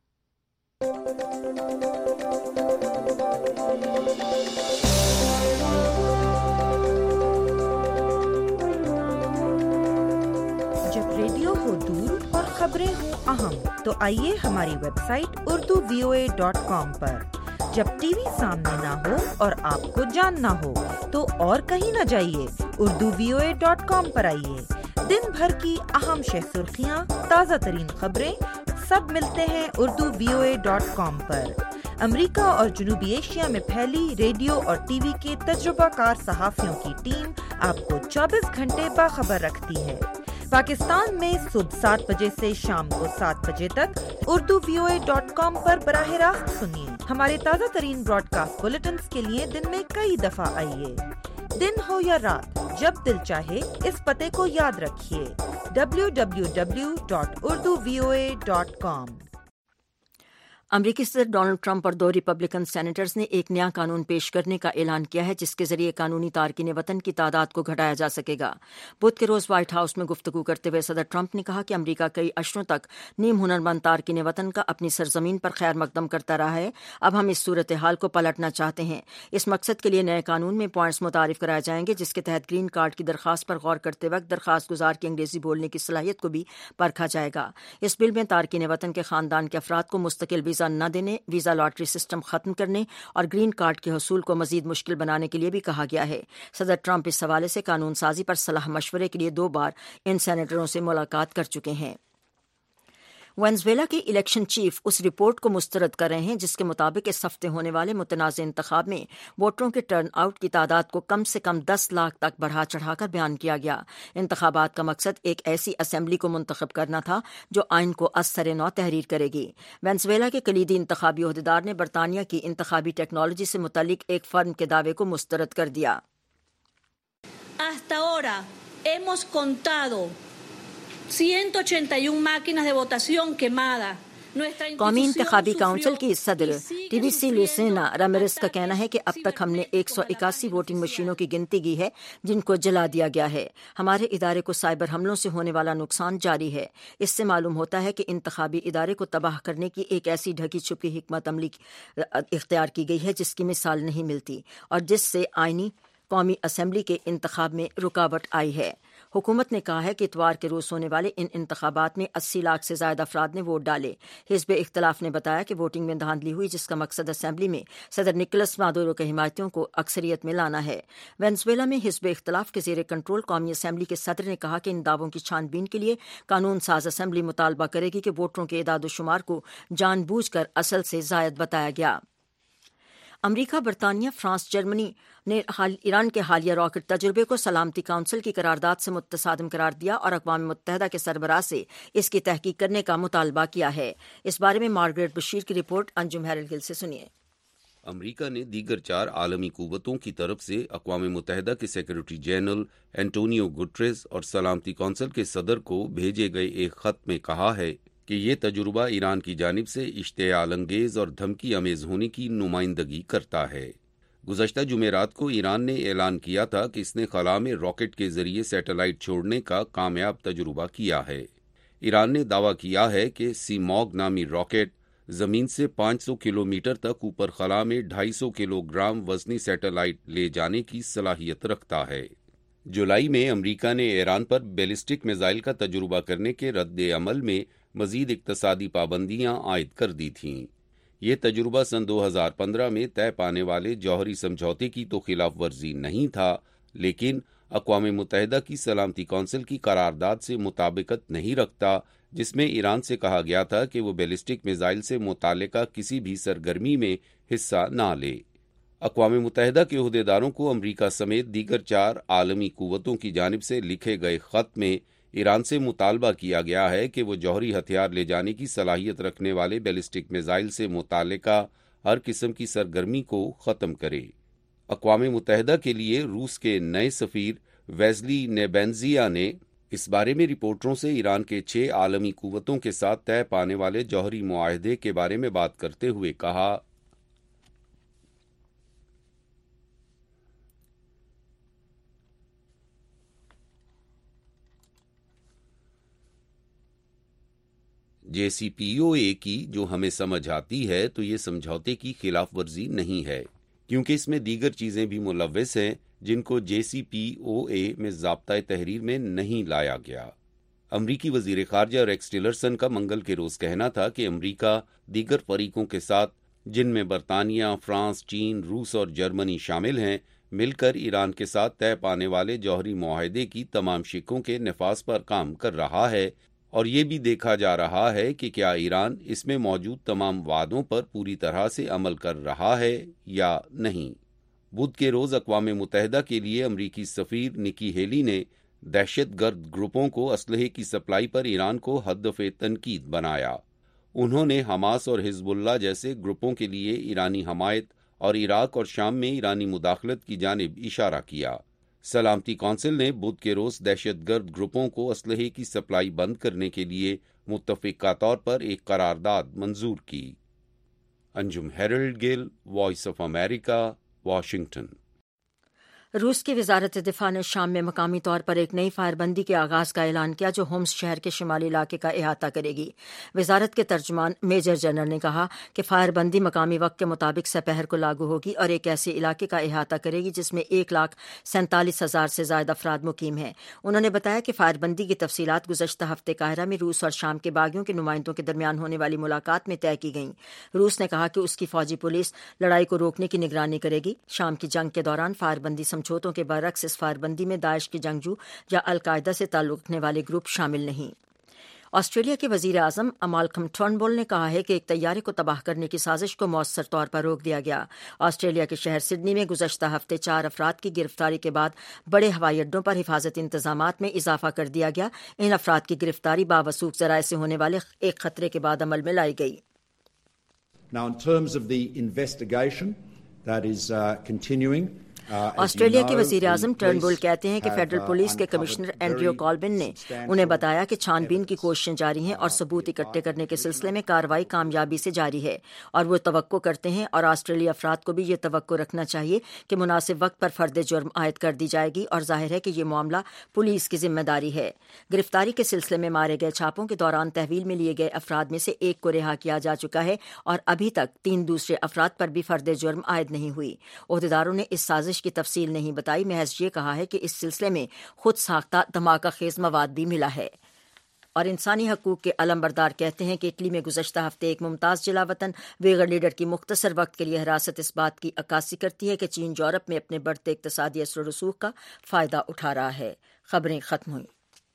L: جب ریڈیو ہو دور اور خبریں ہوں اہم تو آئیے ہماری website Urdu V O A dot com پر۔ جب ٹی وی سامنے نہ ہو اور آپ کو جاننا ہو تو اور کہیں نہ جائیے، Urdu V O A dot com پر آئیے۔ دن بھر کی اہم شہ سرخیاں، تازہ ترین خبریں سب ملتے ہیں Urdu V O A dot com پر۔ امریکہ اور جنوبی ایشیا میں پھیلی ریڈیو اور ٹی وی کے تجربہ کار صحافیوں کی ٹیم آپ کو چوبیس گھنٹے باخبر رکھتی ہے۔ پاکستان میں صبح سات بجے سے شام کو سات بجے تک Urdu V O A dot com پر براہ راست سنیے۔ ہمارے تازہ ترین براڈ کاسٹ بلیٹنز کے لیے دن میں کئی دفعہ آئیے۔ دن ہو یا رات، جب دل چاہے اس پتے کو یاد رکھیے، W W W dot Urdu V O A dot com.
A: امریکی صدر ڈونلڈ ٹرمپ اور دو ریپبلکن سینیٹرز نے ایک نیا قانون پیش کرنے کا اعلان کیا ہے جس کے ذریعے قانونی تارکین وطن کی تعداد کو گھٹایا جا سکے گا۔ بدھ کے روز وائٹ ہاؤس میں گفتگو کرتے ہوئے صدر ٹرمپ نے کہا کہ امریکہ کئی اشروں تک نیم ہنرمند تارکین وطن کا اپنی سرزمین پر خیر مقدم کرتا رہا ہے۔ اب ہم اس صورتحال کو پلٹنا چاہتے ہیں۔ اس مقصد کے لیے نئے قانون میں پوائنٹس متعارف کرائے جائیں گے جس کے تحت گرین کارڈ کی درخواست پر غور کرتے وقت درخواست گزار کی انگریزی بولنے کی صلاحیت کو بھی پرکھا جائے گا۔ اس بل میں تارکین وطن کے خاندان کے افراد کو مستقل ویزا نہ دینے، ویزا لاٹری سسٹم ختم کرنے اور گرین کارڈ کے حصول کو مزید مشکل بنانے کے لیے بھی کہا گیا ہے۔ صدر ٹرمپ اس حوالے سے قانون سازی پر صلاح مشورے کے لیے دو بار ان سینیٹروں سے ملاقات کر چکے ہیں۔ وینزویلا کے الیکشن چیف اس رپورٹ کو مسترد کر رہے ہیں جس کے مطابق اس ہفتے ہونے والے متنازع انتخاب میں ووٹروں کے ٹرن آؤٹ کی تعداد کو کم سے کم دس لاکھ تک بڑھا چڑھا کر بیان کیا گیا۔ انتخابات کا مقصد ایک ایسی اسمبلی کو منتخب کرنا تھا جو آئین کو از سر نو تحریر کرے گی۔ وینزویلا کے کلیدی انتخابی عہدیدار نے برطانیہ کی انتخابی ٹیکنالوجی سے متعلق ایک فرم کے دعوے کو مسترد کر دیا۔
M: Hasta ahora hemos contado ciento ochenta y una máquinas de votación quemadas.
A: قومی انتخابی کونسل کی صدر ٹی بی سی لوسینا رامیرز کا کہنا ہے کہ اب تک ہم نے ایک سو اکاسی ووٹنگ مشینوں کی گنتی کی ہے جن کو جلا دیا گیا ہے۔ ہمارے ادارے کو سائبر حملوں سے ہونے والا نقصان جاری ہے۔ اس سے معلوم ہوتا ہے کہ انتخابی ادارے کو تباہ کرنے کی ایک ایسی ڈھکی چھپی حکمت عملی اختیار کی گئی ہے جس کی مثال نہیں ملتی اور جس سے آئینی قومی اسمبلی کے انتخاب میں رکاوٹ آئی ہے۔ حکومت نے کہا ہے کہ اتوار کے روز ہونے والے ان انتخابات میں اسی لاکھ سے زائد افراد نے ووٹ ڈالے۔ حزب اختلاف نے بتایا کہ ووٹنگ میں دھاندلی ہوئی جس کا مقصد اسمبلی میں صدر نکولس مادورو کے حمایتیوں کو اکثریت میں لانا ہے۔ وینزویلا میں حزب اختلاف کے زیر کنٹرول قومی اسمبلی کے صدر نے کہا کہ ان دعووں کی چھان بین کے لیے قانون ساز اسمبلی مطالبہ کرے گی کہ ووٹروں کے اعداد و شمار کو جان بوجھ کر اصل سے زائد بتایا گیا۔ امریکہ، برطانیہ، فرانس، جرمنی نے ایران کے حالیہ راکٹ تجربے کو سلامتی کونسل کی قرارداد سے متصادم قرار دیا اور اقوام متحدہ کے سربراہ سے اس کی تحقیق کرنے کا مطالبہ کیا ہے۔ اس بارے میں مارگریٹ بشیر کی رپورٹ انجم ہیرل گل سے سنیے۔
N: امریکہ نے دیگر چار عالمی قوتوں کی طرف سے اقوام متحدہ کے سیکرٹری جنرل اینٹونیو گٹریز اور سلامتی کونسل کے صدر کو بھیجے گئے ایک خط میں کہا ہے کہ یہ تجربہ ایران کی جانب سے اشتعال انگیز اور دھمکی آمیز ہونے کی نمائندگی کرتا ہے۔ گزشتہ جمعرات کو ایران نے اعلان کیا تھا کہ اس نے خلا میں راکٹ کے ذریعے سیٹلائٹ چھوڑنے کا کامیاب تجربہ کیا ہے۔ ایران نے دعویٰ کیا ہے کہ سیموگ نامی راکٹ زمین سے پانچ سو کلومیٹر تک اوپر خلا میں ڈھائی سو کلو گرام وزنی سیٹلائٹ لے جانے کی صلاحیت رکھتا ہے۔ جولائی میں امریکہ نے ایران پر بیلسٹک میزائل کا تجربہ کرنے کے رد عمل میں مزید اقتصادی پابندیاں عائد کر دی تھیں۔ یہ تجربہ سن دو ہزار پندرہ میں طے پانے والے جوہری سمجھوتے کی تو خلاف ورزی نہیں تھا، لیکن اقوام متحدہ کی سلامتی کونسل کی قرارداد سے مطابقت نہیں رکھتا، جس میں ایران سے کہا گیا تھا کہ وہ بیلسٹک میزائل سے متعلقہ کسی بھی سرگرمی میں حصہ نہ لے۔ اقوام متحدہ کے عہدیداروں کو امریکہ سمیت دیگر چار عالمی قوتوں کی جانب سے لکھے گئے خط میں ایران سے مطالبہ کیا گیا ہے کہ وہ جوہری ہتھیار لے جانے کی صلاحیت رکھنے والے بیلسٹک میزائل سے متعلقہ ہر قسم کی سرگرمی کو ختم کرے۔ اقوام متحدہ کے لیے روس کے نئے سفیر ویزلی نیبینزیا نے اس بارے میں رپورٹروں سے ایران کے چھ عالمی قوتوں کے ساتھ طے پانے والے جوہری معاہدے کے بارے میں بات کرتے ہوئے کہا، جے سی پی او اے کی جو ہمیں سمجھ آتی ہے تو یہ سمجھوتے کی خلاف ورزی نہیں ہے، کیونکہ اس میں دیگر چیزیں بھی ملوث ہیں جن کو جے سی پی او اے میں ضابطۂ تحریر میں نہیں لایا گیا۔ امریکی وزیر خارجہ ریکس ٹیلرسن کا منگل کے روز کہنا تھا کہ امریکہ دیگر فریقوں کے ساتھ، جن میں برطانیہ، فرانس، چین، روس اور جرمنی شامل ہیں، مل کر ایران کے ساتھ طے پانے والے جوہری معاہدے کی تمام شقوں کے نفاذ پر کام کر رہا ہے، اور یہ بھی دیکھا جا رہا ہے کہ کیا ایران اس میں موجود تمام وعدوں پر پوری طرح سے عمل کر رہا ہے یا نہیں۔ بدھ کے روز اقوام متحدہ کے لیے امریکی سفیر نکی ہیلی نے دہشت گرد گروپوں کو اسلحے کی سپلائی پر ایران کو ہدف تنقید بنایا۔ انہوں نے حماس اور حزب اللہ جیسے گروپوں کے لیے ایرانی حمایت اور عراق اور شام میں ایرانی مداخلت کی جانب اشارہ کیا۔ سلامتی کونسل نے بدھ کے روز دہشت گرد گروپوں کو اسلحے کی سپلائی بند کرنے کے لیے متفقہ طور پر ایک قرارداد منظور کی۔ Anjum Harold Gill, Voice of America, Washington.
A: روس کی وزارت دفاع نے شام میں مقامی طور پر ایک نئی فائر بندی کے آغاز کا اعلان کیا جو ہومس شہر کے شمالی علاقے کا احاطہ کرے گی۔ وزارت کے ترجمان میجر جنرل نے کہا کہ فائر بندی مقامی وقت کے مطابق سپہر کو لاگو ہوگی اور ایک ایسے علاقے کا احاطہ کرے گی جس میں ایک لاکھ سینتالیس ہزار سے زائد افراد مقیم ہیں۔ انہوں نے بتایا کہ فائر بندی کی تفصیلات گزشتہ ہفتے قاہرہ میں روس اور شام کے باغیوں کے نمائندوں کے درمیان ہونے والی ملاقات میں طے کی گئیں۔ روس نے کہا کہ اس کی فوجی پولیس لڑائی کو روکنے کی نگرانی کرے گی۔ شام کی جنگ کے دوران فائر بندی سمجھوتوں کے برعکس اس فائر بندی میں داعش کے جنگجو یا القاعدہ سے تعلق رکھنے والے گروپ شامل نہیں۔ آسٹریلیا کے وزیر اعظم مالکم ٹرنبول نے کہا ہے کہ ایک طیارے کو تباہ کرنے کی سازش کو مؤثر طور پر روک دیا گیا۔ آسٹریلیا کے شہر سڈنی میں گزشتہ ہفتے چار افراد کی گرفتاری کے بعد بڑے ہوائی اڈوں پر حفاظتی انتظامات میں اضافہ کر دیا گیا۔ ان افراد کی گرفتاری باوثوق ذرائع سے ہونے والے ایک خطرے کے بعد عمل میں لائی گئی۔
O: Now, in terms of the investigation that is uh, continuing,
A: Australia کے وزیر اعظم ٹرنبول کہتے ہیں کہ فیڈرل پولیس کے کمشنر اینڈریو کالبن نے انہیں بتایا کہ چھان بین کی کوششیں جاری ہیں اور ثبوت اکٹھے کرنے کے سلسلے میں کارروائی کامیابی سے جاری ہے، اور وہ توقع کرتے ہیں اور آسٹریلی افراد کو بھی یہ توقع رکھنا چاہیے کہ مناسب وقت پر فرد جرم عائد کر دی جائے گی، اور ظاہر ہے کہ یہ معاملہ پولیس کی ذمہ داری ہے۔ گرفتاری کے سلسلے میں مارے گئے چھاپوں کے دوران تحویل میں لیے گئے افراد میں سے ایک کو رہا کیا جا چکا ہے، اور ابھی تک تین دوسرے افراد پر بھی فرد جرم عائد نہیں ہوئی۔ عہدیداروں نے اس سازش کی تفصیل نہیں بتائی، محض یہ کہا ہے کہ اس سلسلے میں خود ساختہ دھماکہ خیز مواد بھی ملا ہے۔ اور انسانی حقوق کے علم بردار کہتے ہیں کہ اٹلی میں گزشتہ ہفتے ایک ممتاز جلا وطن ویگر لیڈر کی مختصر وقت کے لیے حراست اس بات کی عکاسی کرتی ہے کہ چین یورپ میں اپنے بڑھتے اقتصادی اثر و رسوخ کا فائدہ اٹھا رہا ہے۔ خبریں ختم ہوئیں۔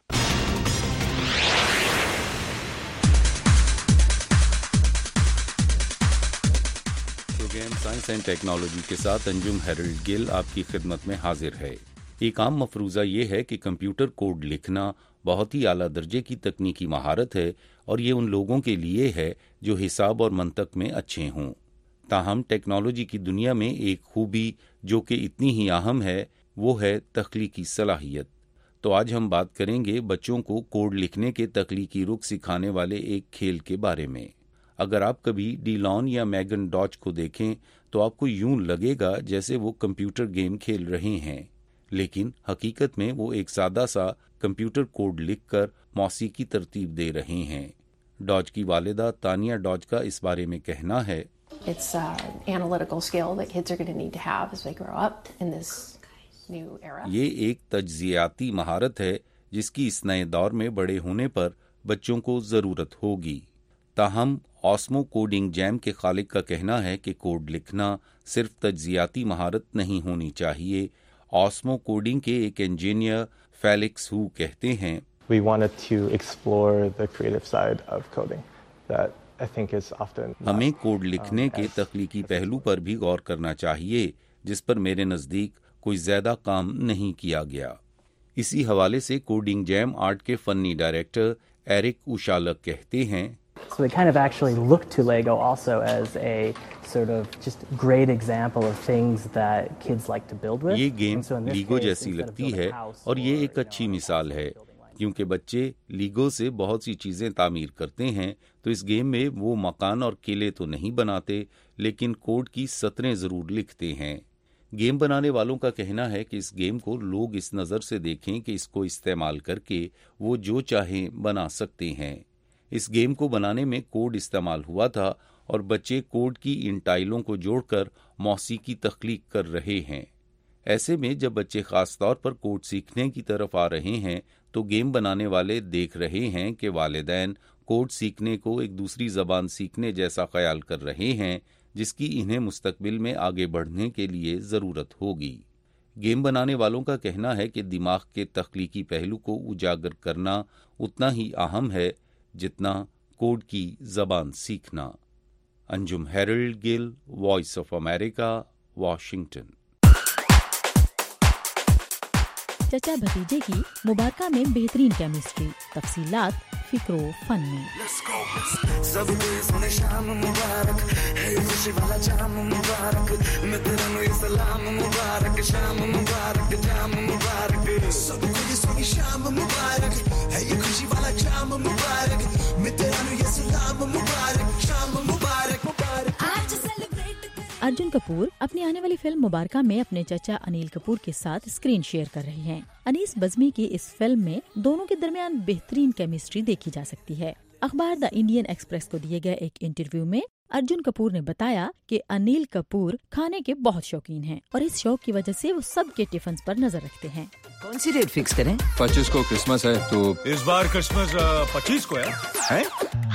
N: پروگرام سائنس اینڈ ٹیکنالوجی کے ساتھ انجم ہیرلڈ گل آپ کی خدمت میں حاضر ہے۔ ایک عام مفروضہ یہ ہے کہ کمپیوٹر کوڈ لکھنا بہت ہی اعلیٰ درجے کی تکنیکی مہارت ہے، اور یہ ان لوگوں کے لیے ہے جو حساب اور منطق میں اچھے ہوں۔ تاہم ٹیکنالوجی کی دنیا میں ایک خوبی جو کہ اتنی ہی اہم ہے وہ ہے تخلیقی صلاحیت۔ تو آج ہم بات کریں گے بچوں کو کوڈ لکھنے کے تخلیقی رخ سکھانے والے ایک کھیل کے بارے میں۔ اگر آپ کبھی ڈیلان یا میگن ڈاچ کو دیکھیں تو آپ کو یوں لگے گا جیسے وہ کمپیوٹر گیم کھیل رہے ہیں، لیکن حقیقت میں وہ ایک سادہ سا کمپیوٹر کوڈ لکھ کر موسیقی ترتیب دے رہے ہیں۔ ڈاچ کی والدہ تانیہ ڈاچ کا اس بارے میں کہنا ہے،
P: It's uh, an analytical skill that kids are going to need to have as they grow up in this new era.
N: یہ ایک تجزیاتی مہارت ہے جس کی اس نئے دور میں بڑے ہونے پر बच्चों को ज़रूरत होगी। ताहम ऑस्मो कोडिंग जैम के खालिक का कहना है कि कोड लिखना सिर्फ तज्जियाती महारत नहीं होनी चाहिए। ऑस्मो कोडिंग के एक इंजीनियर फेलिक्स हु कहते हैं,
Q: We wanted to explore the creative side of coding that I think is often
N: हमें कोड लिखने के तख्लीकी पहलू पर भी गौर करना चाहिए, जिस पर मेरे नज़दीक कोई ज़्यादा काम नहीं किया गया। इसी हवाले से कोडिंग जैम आर्ट के फनी डायरेक्टर एरिक उशालक कहते हैं,
R: So they kind of actually look to Lego also as a sort of just great example of things that kids like to build with.
N: ये गेम लीगो जैसी लगती है और ये एक अच्छी मिसाल है, क्योंकि बच्चे लीगो से बहुत सी चीज़ें तामीर करते हैं, तो इस गेम में वो मकान और किले तो नहीं बनाते, लेकिन कोड की सतरें ज़रूर लिखते हैं। गेम बनाने वालों का कहना है कि इस गेम को लोग इस नज़र से देखें कि इसको इस्तेमाल करके वो जो चाहें बना सकते हैं। इस गेम को बनाने में कोड इस्तेमाल हुआ था और बच्चे कोड की इन टाइलों को जोड़कर मौसीकी तख्लीक कर रहे हैं। ऐसे में जब बच्चे खास तौर पर कोड सीखने की तरफ आ रहे हैं, तो गेम बनाने वाले देख रहे हैं कि वालिदैन कोड सीखने को एक दूसरी ज़बान सीखने जैसा ख्याल कर रहे हैं, जिसकी इन्हें मुस्तकबिल में आगे बढ़ने के लिए ज़रूरत होगी। गेम बनाने वालों का कहना है कि दिमाग के तख्लीकी पहलू को उजागर करना उतना ही अहम है जितना कोड की ज़बान सीखना। Anjum Herald Gill, voice of America, Washington.
S: चचा भतीजे की मुबारका में बेहतरीन केमिस्ट्री, तफसीलात फिक्रो फन में। अर्जुन कपूर अपनी आने वाली फिल्म मुबारका में अपने चचा अनिल कपूर के साथ स्क्रीन शेयर कर रहे हैं। अनीस बज़मी की इस फिल्म में दोनों के दरमियान बेहतरीन केमिस्ट्री देखी जा सकती है। अखबार द इंडियन एक्सप्रेस को दिए गए एक इंटरव्यू में अर्जुन कपूर ने बताया कि अनिल कपूर खाने के बहुत शौकीन हैं और इस शौक की वजह से वो सबके टिफिन पर नजर रखते हैं।
T: कौन सी डेट फिक्स करें?
U: पच्चीस को क्रिसमस है, तो
V: इस बार क्रिसमस पच्चीस को है, है?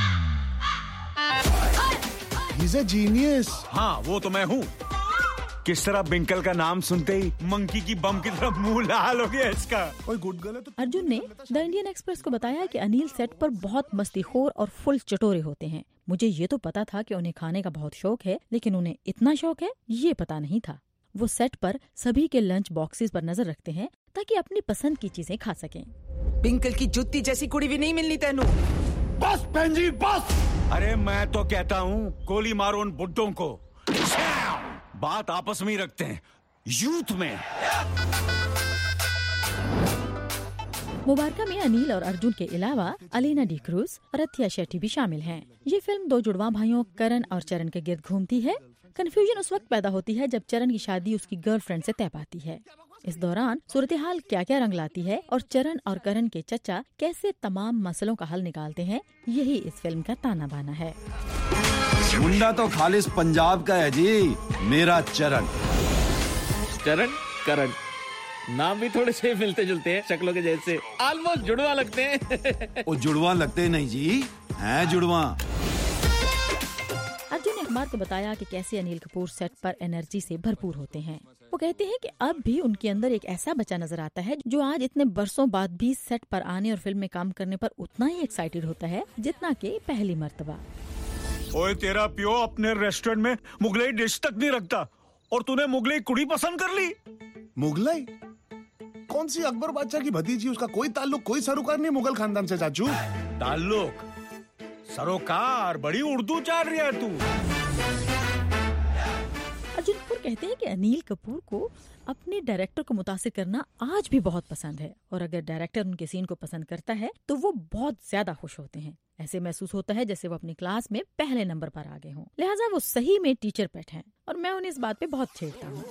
U: He's a genius.
V: हाँ, वो तो मैं हूँ। किस तरह बिंकल का नाम सुनते ही मंकी की बम की तरफ मुंह लाल हो गया इसका। कोई गुड गर्ल है तो।
S: अर्जुन ने द इंडियन एक्सप्रेस को बताया कि अनिल सेट पर बहुत मस्तीखोर और फुल चटोरे होते हैं। मुझे ये तो पता था कि उन्हें खाने का बहुत शौक है, लेकिन उन्हें इतना शौक है ये पता नहीं था। वो सेट पर सभी के लंच बॉक्सेस पर नजर रखते हैं ताकि अपनी पसंद की चीजें खा सकें।
T: बिंकल की जुत्ती जैसी कुड़ी भी नहीं मिलनी तेनू।
V: बस पेंजी बस। अरे मैं तो कहता हूँ गोली मारो उन बुड्ढों को, बात आपस में ही रखते हैं यूथ में।
S: मुबारका में अनिल और अर्जुन के अलावा अलीना डी क्रूज और अथिया शेट्टी भी शामिल हैं। ये फिल्म दो जुड़वा भाइयों करण और चरण के गिर्द घूमती है। कंफ्यूजन उस वक्त पैदा होती है जब चरण की शादी उसकी गर्लफ्रेंड से तय पाती है। इस दौरान सूरत हाल क्या क्या रंग लाती है और चरण और करण के चचा कैसे तमाम मसलों का हल निकालते हैं, यही इस फिल्म का ताना बाना है।
W: मुंडा तो खालिस पंजाब का है जी, मेरा चरण।
X: चरण करण नाम भी थोड़े से मिलते जुलते हैं, शक्लों के जैसे ऑलमोस्ट जुड़वा लगते हैं।
W: वो जुड़वा लगते नहीं जी, हैं जुड़वा।
S: अर्जुन ने अखबार को बताया कि कैसे अनिल कपूर सेट पर एनर्जी से भरपूर होते हैं। वो कहते हैं कि अब भी उनके अंदर एक ऐसा बच्चा नजर आता है जो आज इतने बरसों बाद भी सेट पर आने और फिल्म में काम करने पर उतना ही एक्साइटेड होता है जितना कि पहली मर्तबा।
V: ओए तेरा पियो अपने रेस्टोरेंट में मुगलई डिश तक नहीं रखता और तूने मुगलई कुड़ी पसंद कर ली।
U: मुगलई? कौन सी अकबर बादशाह की भतीजी? उसका कोई ताल्लुक, कोई सरोकार नहीं मुगल खानदान से चाचू।
V: ताल्लुक सरोकार, बड़ी उर्दू चाल रही है तू।
S: अर्जुन कपूर कहते हैं कि अनिल कपूर को अपने डायरेक्टर को मुतासिर करना आज भी बहुत पसंद है और अगर डायरेक्टर उनके सीन को पसंद करता है तो वो बहुत ज्यादा खुश होते हैं। ऐसे महसूस होता है जैसे वो अपनी क्लास में पहले नंबर पर आ गए हों। लिहाजा वो सही में टीचर पेट हैं और मैं उन्हें इस बात पे बहुत छेड़ता हूँ।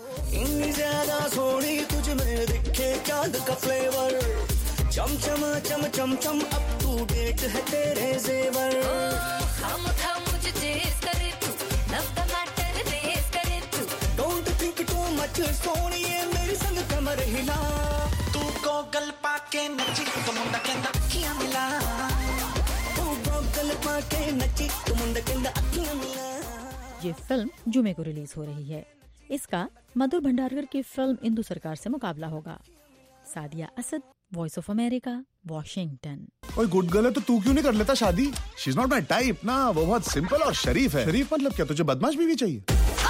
Y: चम चम चम चम चम अप टू डेट है तेरे जेवर। हम हम मुझे चेस करे तू, लव द मैटर रेस करे तू। डोंट थिंक टू मच सोनिए मेरी संग कमर हिला। तू को गल पाके नची तो मुंडा कहंदा अखियां मिला।
S: یہ فلم جمعے کو ریلیز ہو رہی ہے. اس کا مدھر بھنڈارکر کی فلم اندو سرکار سے مقابلہ ہوگا. Sadia Asad, voice of America, Washington.
U: اوئے گڈ گرل ہے تو تو کیوں نہیں کر لیتا شادی؟ شی از ناٹ مائی ٹائپ نا. وہ بہت سمپل اور شریف ہے. شریف مطلب کیا؟ تجھے بدماش بیوی چاہیے؟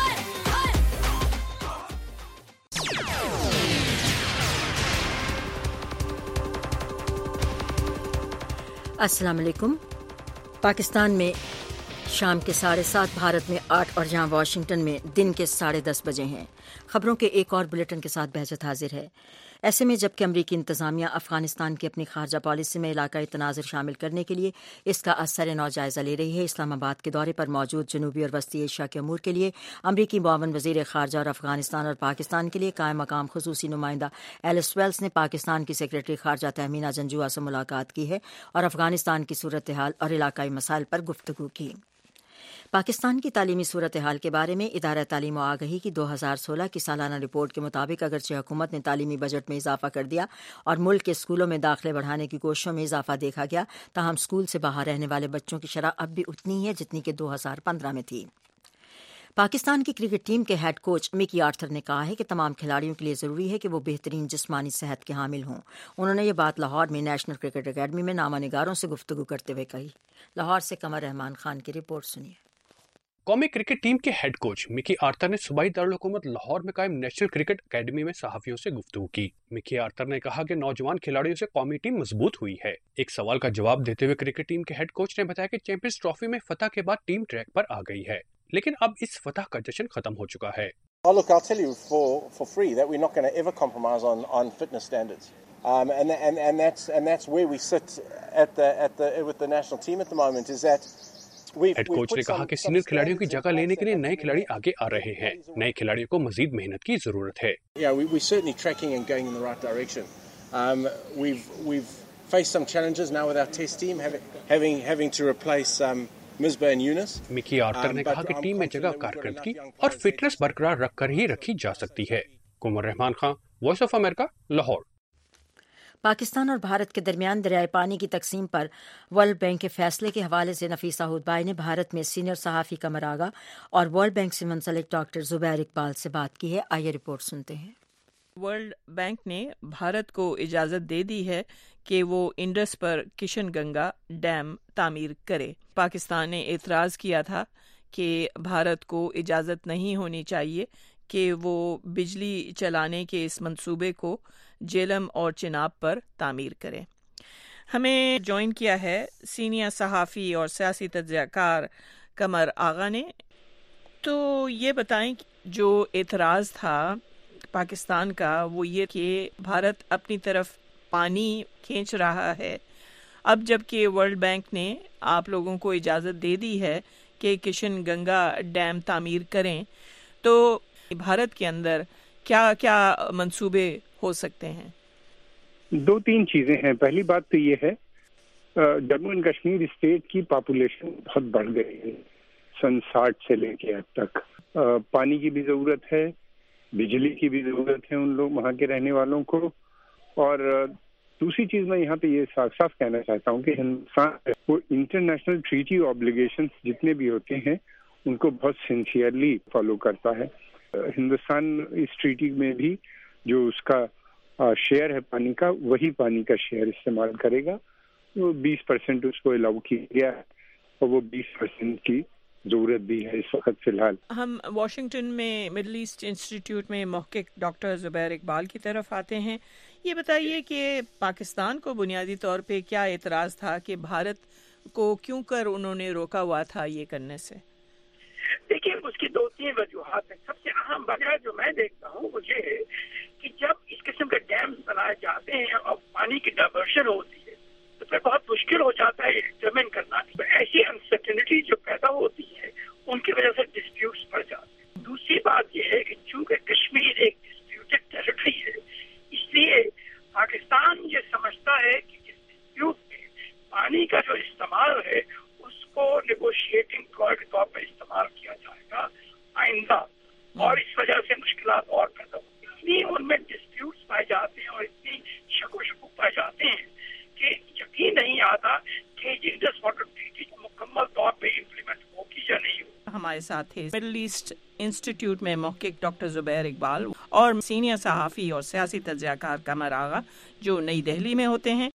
A: السلام علیکم. پاکستان میں شام کے ساڑھے سات, بھارت میں آٹھ اور جہاں واشنگٹن میں دن کے ساڑھے دس بجے ہیں. خبروں کے ایک اور بلیٹن کے ساتھ بہجت حاضر ہے. ایسے میں جبکہ امریکی انتظامیہ افغانستان کی اپنی خارجہ پالیسی میں علاقائی تناظر شامل کرنے کے لیے اس کا اثر نو جائزہ لے رہی ہے, اسلام آباد کے دورے پر موجود جنوبی اور وسطی ایشیا کے امور کے لیے امریکی معاون وزیر خارجہ اور افغانستان اور پاکستان کے لیے قائم مقام خصوصی نمائندہ ایلس ویلس نے پاکستان کی سیکرٹری خارجہ تہمینہ جنجوعہ سے ملاقات کی ہے اور افغانستان کی صورتحال اور علاقائی مسائل پر گفتگو کی. پاکستان کی تعلیمی صورتحال کے بارے میں ادارہ تعلیم و آگہی کی دو ہزار سولہ کی سالانہ رپورٹ کے مطابق اگرچہ حکومت نے تعلیمی بجٹ میں اضافہ کر دیا اور ملک کے اسکولوں میں داخلے بڑھانے کی کوششوں میں اضافہ دیکھا گیا, تاہم اسکول سے باہر رہنے والے بچوں کی شرح اب بھی اتنی ہے جتنی کہ دو ہزار پندرہ میں تھی. پاکستان کی کرکٹ ٹیم کے ہیڈ کوچ مکی آرتھر نے کہا ہے کہ تمام کھلاڑیوں کے لیے ضروری ہے کہ وہ بہترین جسمانی صحت کے حامل ہوں. انہوں نے یہ بات لاہور میں نیشنل کرکٹ اکیڈمی میں نامہ نگاروں سے گفتگو کرتے ہوئے کہی. لاہور سے قمر رحمان خان کی رپورٹ سنیے.
B: قومی کرکٹ ٹیم کے ہیڈ کوچ مکی آرتھر نے صوبائی دارالحکومت لاہور میں قائم نیشنل کرکٹ اکیڈمی میں صحافیوں سے گفتگو کی. مکی آرتھر نے کہا کہ نوجوان کھلاڑیوں سے قومی ٹیم مضبوط ہوئی ہے. ایک سوال کا جواب دیتے ہوئے کرکٹ ٹیم کے ہیڈ کوچ نے بتایا کہ چیمپئنز ٹرافی میں فتح کے بعد ٹیم ٹریک پر آ گئی ہے, لیکن اب اس فتح کا جشن ختم ہو چکا ہے.
C: Oh, look, I'll tell you for for free that we're not going to ever compromise on on fitness standards. Um, and and and that's and that's where we sit at the at the with the national team at the moment is that
B: head coach نے کہا کہ senior کھلاڑیوں کی جگہ لینے کے لیے نئے کھلاڑی آگے آ رہے ہیں. نئے کھلاڑیوں کو مزید محنت کی ضرورت ہے.
C: Yeah, we we're certainly tracking and going in the right direction. Um, we've we've faced some challenges now with our test team having having having to replace um, Misbah and Yunus.
B: Mickey Arthur نے کہا کہ team میں جگہ کارکردگی اور fitness برقرار رکھ کر ہی رکھی جا سکتی ہے. Qamar Rehman Khan, voice of America, Lahore.
A: Pakistan اور بھارت کے درمیان دریائے پانی کی تقسیم پر ورلڈ بینک کے فیصلے کے حوالے سے نفیسہ ہودبائی نے بھارت میں سینئر صحافی قمر آغا اور ورلڈ بینک سے منسلک ڈاکٹر زبیر اقبال سے بات کی ہے. آئیے رپورٹ سنتے ہیں.
E: ورلڈ بینک نے بھارت کو اجازت دے دی ہے کہ وہ انڈس پر کشن گنگا ڈیم تعمیر کرے. پاکستان نے اعتراض کیا تھا کہ بھارت کو اجازت نہیں ہونی چاہیے کہ وہ بجلی چلانے کے اس منصوبے کو جیلم اور چناب پر تعمیر کرے. ہمیں جوائن کیا ہے سینئر صحافی اور سیاسی تجزیہ کار قمر آغا نے. تو یہ بتائیں جو اعتراض تھا پاکستان کا وہ یہ کہ بھارت اپنی طرف پانی کھینچ رہا ہے, اب جب کہ ورلڈ بینک نے آپ لوگوں کو اجازت دے دی ہے کہ کشن گنگا ڈیم تعمیر کریں, تو بھارت کے اندر کیا کیا منصوبے ہو سکتے ہیں؟
F: دو تین چیزیں ہیں. پہلی بات تو یہ ہے جموں اینڈ کشمیر اسٹیٹ کی پاپولیشن بہت بڑھ گئی ہے سن ساٹھ سے لے کے اب تک. پانی کی بھی ضرورت ہے, بجلی کی بھی ضرورت ہے ان لوگ وہاں کے رہنے والوں کو. اور دوسری چیز میں یہاں پہ یہ صاف صاف کہنا چاہتا ہوں کہ ہندوستان وہ انٹرنیشنل ٹریٹی آبلیگیشنز جتنے بھی ہوتے ہیں ان کو بہت سنسیئرلی فالو کرتا ہے. ہندوستان اس ٹریٹی میں بھی جو اس کا شیئر ہے پانی کا وہی پانی کا شیئر استعمال کرے گا. وہ بیس پرسینٹ اس کو الاؤ کیا گیا ہے اور وہ بیس پرسینٹ کی ضرورت بھی ہے اس وقت فی الحال.
E: ہم واشنگٹن میں مڈل ایسٹ انسٹیٹیوٹ میں محقق ڈاکٹر زبیر اقبال کی طرف آتے ہیں. یہ بتائیے کہ پاکستان کو بنیادی طور پہ کیا اعتراض تھا کہ بھارت کو کیوں کر انہوں نے روکا ہوا تھا یہ کرنے سے؟
G: دیکھیے اس کی دو تین وجوہات ہیں. سب سے اہم وجہ جو میں دیکھتا ہوں وہ یہ ہے کہ جب اس قسم کے ڈیم بنائے جاتے ہیں اور پانی کی ڈائیورشن ہوتی ہے تو پھر بہت مشکل ہو جاتا ہے ڈیٹرمن کرنا. تو ایسی انسرٹنٹی جو پیدا ہوتی ہے ان کی وجہ سے ڈسپیوٹس بڑھ جاتے ہیں. دوسری بات یہ ہے کہ چونکہ کشمیر ایک ڈسپیوٹڈ ٹیریٹری ہے اس لیے پاکستان یہ سمجھتا ہے کہ اس ڈسپیوٹ میں پانی کا جو استعمال ہے اس کو نیگوشیٹنگ پلوائے کے طور پر استعمال کیا جائے گا آئندہ, اور اس وجہ سے مشکلات اور پیدا ہوتی ہیں. اتنی ان میں ڈسپیوٹس پائے جاتے ہیں اور اتنی شک و شکوک پائے جاتے ہیں کہ یقین نہیں آتا کہ انڈس واٹر ٹریٹی मुकम्मल तौर पे इम्प्लीमेंट होगी या नहीं होगी।
E: हमारे साथ थे मिडल ईस्ट इंस्टीट्यूट में मुहक्किक डॉक्टर जुबैर इकबाल और सीनियर सहाफ़ी और सियासी तज्ज़ियाकार कमर आगा जो नई दिल्ली में होते हैं।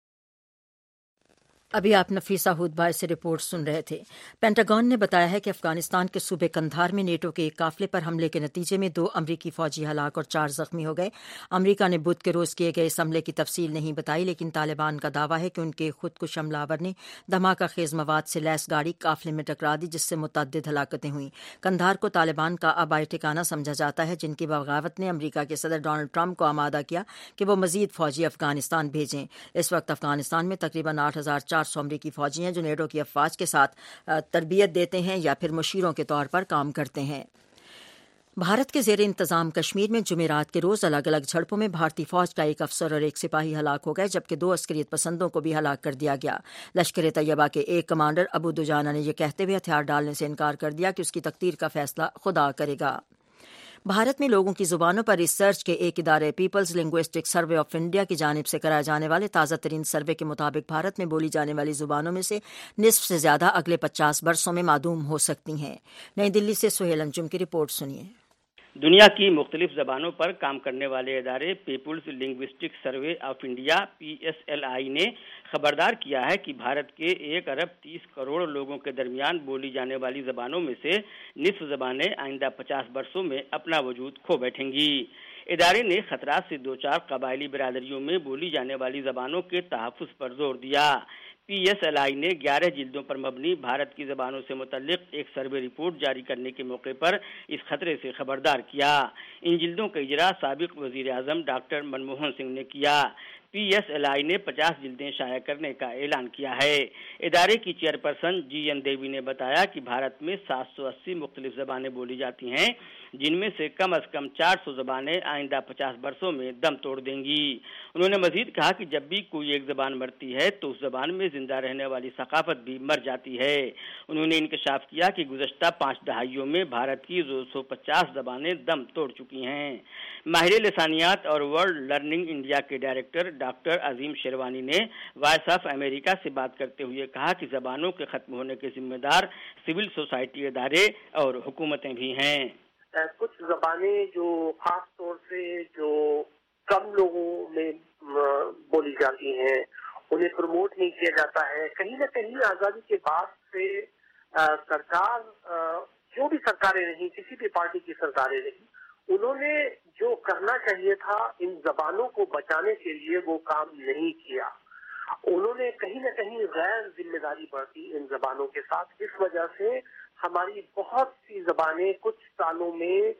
A: अभी आप नफीसा हुदबा से रिपोर्ट सुन रहे थे। पेंटागन ने बताया है कि अफगानिस्तान के सूबे कंधार में नेटो के एक काफिले पर हमले के नतीजे में दो अमरीकी फौजी हलाक और चार जख्मी हो गए। अमरीका ने बुध के रोज किए गए इस हमले की तफसील नहीं बताई, लेकिन तालिबान का दावा है कि उनके खुद कुश हमलावर ने धमाका खेज मवाद से लैस गाड़ी काफिले में टकरा दी, जिससे मुतअद्दिद हलाकतें हुई। कंधार को तालिबान का आबाई ठिकाना समझा जाता है, जिनकी बगावत ने अमरीका के सदर डोनाल्ड ट्रंप को आमादा किया कि वो मजीद फौजी अफगानिस्तान भेजें। इस वक्त अफगानिस्तान में तकरीबन आठ हजार चार सौ अमरीकी फौजी हैं जो नेटो की अफवाज के साथ तरबियत देते हैं या फिर मुशीरों के तौर पर काम करते हैं। भारत के जेर इंतजाम कश्मीर में जुमेरात के रोज अलग अलग झड़पों में भारतीय फौज का एक अफसर और एक सिपाही हलाक हो गए, जबकि दो अस्करियत पसंदों को भी हलाक कर दिया गया। लश्कर तैयबा के एक कमांडर अबू दुजाना ने यह कहते हुए हथियार डालने से इनकार कर दिया कि उसकी तकदीर का फैसला खुदा करेगा। भारत में लोगों की जुबानों पर रिसर्च के एक इदारे People's Linguistic Survey of India की जानिब से कराए जाने वाले ताज़ा तरीन सर्वे के मुताबिक भारत में बोली जाने वाली जुबानों में से निस्फ से ज्यादा अगले पचास वर्षों में मादूम हो सकती हैं। नई दिल्ली से सुहेल अंजुम की रिपोर्ट सुनिए।
D: दुनिया की मुख्तलिफ जबानों पर काम करने वाले इदारे People's Linguistic Survey of India P S L I ने खबरदार किया है कि भारत के एक अरब तीस करोड़ लोगों के दरमियान बोली जाने वाली जबानों में से निस्फ जबानें आइंदा पचास वर्षों में अपना वजूद खो बैठेंगी। इदारे ने खतरात से दो चार कबायली बिरादरियों में बोली जाने वाली जबानों के तहफ़्फ़ुज़ पर जोर दिया। पी एस एल आई ने ग्यारह जिल्दों पर मबनी भारत की ज़बानों से मुतल्लिक एक सर्वे रिपोर्ट जारी करने के मौके पर इस खतरे से खबरदार किया। इन जिल्दों का इजरा साबिक वज़ीर आज़म डॉक्टर मनमोहन सिंह ने किया। पी एस एल आई ने पचास जिल्दें शाया करने का ऐलान किया है। इदारे की चेयरपर्सन जी एन देवी ने बताया कि भारत में सात सौ अस्सी मुख्तलिफ ज़बानें बोली जाती हैं, जिनमें से कम अज कम चार सौ ज़बानें आइंदा पचास वर्षों में दम तोड़ देंगी। उन्होंने मजीद कहा कि जब भी कोई एक ज़बान मरती है तो उस ज़बान में जिंदा रहने वाली सकाफत भी मर जाती है। उन्होंने इंकशाफ किया कि गुज़श्ता पाँच दहाइयों में भारत की दो सौ पचास ज़बानें दम तोड़ चुकी हैं। माहिर लिसानियात और वर्ल्ड लर्निंग इंडिया के डायरेक्टर डॉक्टर अजीम शेरवानी ने वॉइस ऑफ अमेरिका से बात करते हुए कहा कि ज़बानों के खत्म होने के जिम्मेदार सिविल सोसाइटी इदारे और हुकूमतें भी हैं।
H: कुछ ज़बानें जो खास तौर से जो कम लोगों में बोली जाती हैं उन्हें प्रमोट नहीं किया जाता है। कहीं न कहीं आज़ादी के बाद से आ, सरकार आ, जो भी सरकारें रही, किसी भी पार्टी की सरकारें रही, उन्होंने जो करना चाहिए था इन ज़बानों को बचाने के लिए वो काम नहीं किया। उन्होंने कहीं न कहीं गैर जिम्मेदारी बरती इन ज़बानों के साथ। इस वजह से हमारी बहुत सी ज़बानें कुछ सालों में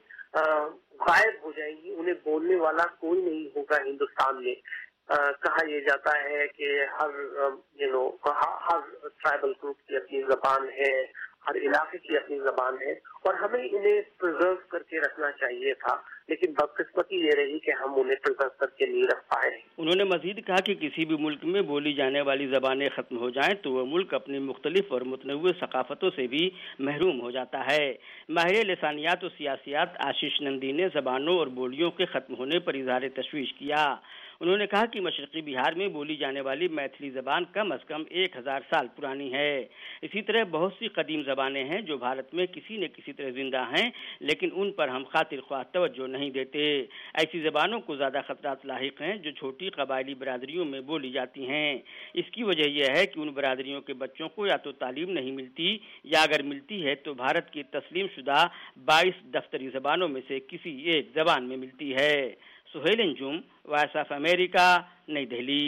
H: गायब हो जाएंगी, उन्हें बोलने वाला कोई नहीं होगा हिंदुस्तान में। आ, कहा यह जाता है कि हर यू नो हर ट्राइबल ग्रुप की अपनी ज़बान है, हर इलाके की अपनी ज़बान है और हमें इन्हें प्रिजर्व करके रखना चाहिए था, लेकिन बदकिस्मती ये रही कि हम उन्हें प्रिजर्व करके नहीं रख पाए।
D: उन्होंने मजीद कहा कि किसी भी मुल्क में बोली जाने वाली ज़बानें ख़त्म हो जाएं तो वह मुल्क अपनी मुख्तलिफ और मुतनव्वि सकाफ़तों से भी महरूम हो जाता है। माहिर लिसानियात और सियासियात आशीष नंदी ने ज़बानों और बोलियों के ख़त्म होने पर इज़हार तशवीश किया। उन्होंने कहा कि मशरक़ी बिहार में बोली जाने वाली मैथिली ज़बान कम अज़ कम एक हज़ार साल पुरानी है। इसी तरह बहुत सी कदीम ज़बानें हैं जो भारत में किसी न किसी तरह जिंदा हैं, लेकिन उन पर हम खातिर ख्वाह तवज्जो नहीं देते। ऐसी ज़बानों को ज़्यादा ख़तरात लाहिक हैं जो छोटी कबायली बरादरियों में बोली जाती हैं। इसकी वजह यह है कि उन बरादरियों के बच्चों को या तो तालीम नहीं मिलती या अगर मिलती है तो भारत की तस्लीम शुदा बाईस दफ्तरी ज़बानों में से किसी एक ज़बान में मिलती है। Suhail Anjum, voice of America, New Delhi.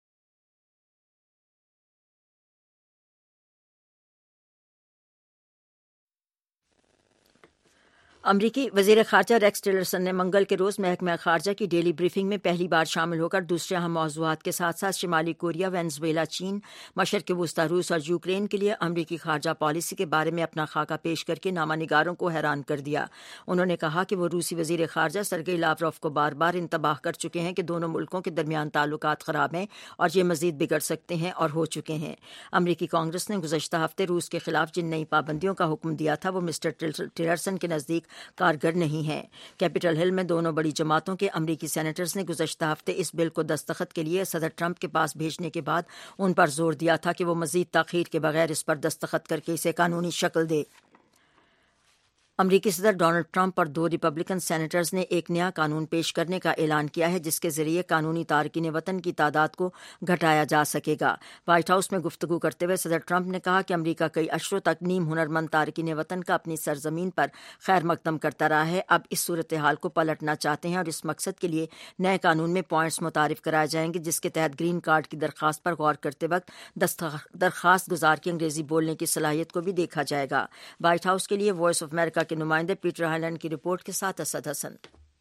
A: अमरीकी वज़ीर ख़ारजा रेक्स टिलरसन ने मंगल के रोज़ महकमा ख़ारजा की डेली ब्रीफिंग में पहली बार शामिल होकर दूसरे अहम मौज़ूआत के साथ साथ शिमाली कोरिया, वेनेज़ुएला, चीन, मशरक़ वस्ती, रूस और यूक्रेन के लिए अमरीकी ख़ारजा पॉलिसी के बारे में अपना खाका पेश करके नामा निगारों को हैरान कर दिया। उन्होंने कहा कि वो रूसी वज़ीर ख़ारजा सरगेई लावरोव को बार बार इंतबाह कर चुके हैं कि दोनों मुल्कों के दरमियान ताल्लुकात ख़राब हैं और ये मज़ीद बिगड़ सकते हैं और हो चुके हैं। अमरीकी कांग्रेस ने गुज़श्ता हफ्ते रूस के खिलाफ जिन नई पाबंदियों का हुक्म दिया था वो मिस्टर टिलरसन के नज़दीक کارگر نہیں ہیں۔ کیپٹل ہل میں دونوں بڑی جماعتوں کے امریکی سینیٹرز نے گزشتہ ہفتے اس بل کو دستخط کے لیے صدر ٹرمپ کے پاس بھیجنے کے بعد ان پر زور دیا تھا کہ وہ مزید تاخیر کے بغیر اس پر دستخط کر کے اسے قانونی شکل دے۔ امریکی صدر ڈونلڈ ٹرمپ اور دو ریپبلکن سینیٹرز نے ایک نیا قانون پیش کرنے کا اعلان کیا ہے جس کے ذریعے قانونی تارکین وطن کی تعداد کو گھٹایا جا سکے گا۔ وائٹ ہاؤس میں گفتگو کرتے ہوئے صدر ٹرمپ نے کہا کہ امریکہ کئی اشروں تک نیم ہنرمند تارکین وطن کا اپنی سرزمین پر خیر مقدم کرتا رہا ہے، اب اس صورتحال کو پلٹنا چاہتے ہیں اور اس مقصد کے لیے نئے قانون میں پوائنٹس متعارف کرائے جائیں گے جس کے تحت گرین کارڈ کی درخواست پر غور کرتے وقت درخواست گزار کی انگریزی بولنے کی صلاحیت کو بھی دیکھا جائے گا۔ وائٹ ہاؤس کے لیے وائس آف امریکہ کے نمائندے پیٹر ہائلینڈ کی رپورٹ کے ساتھ Asad Hassan.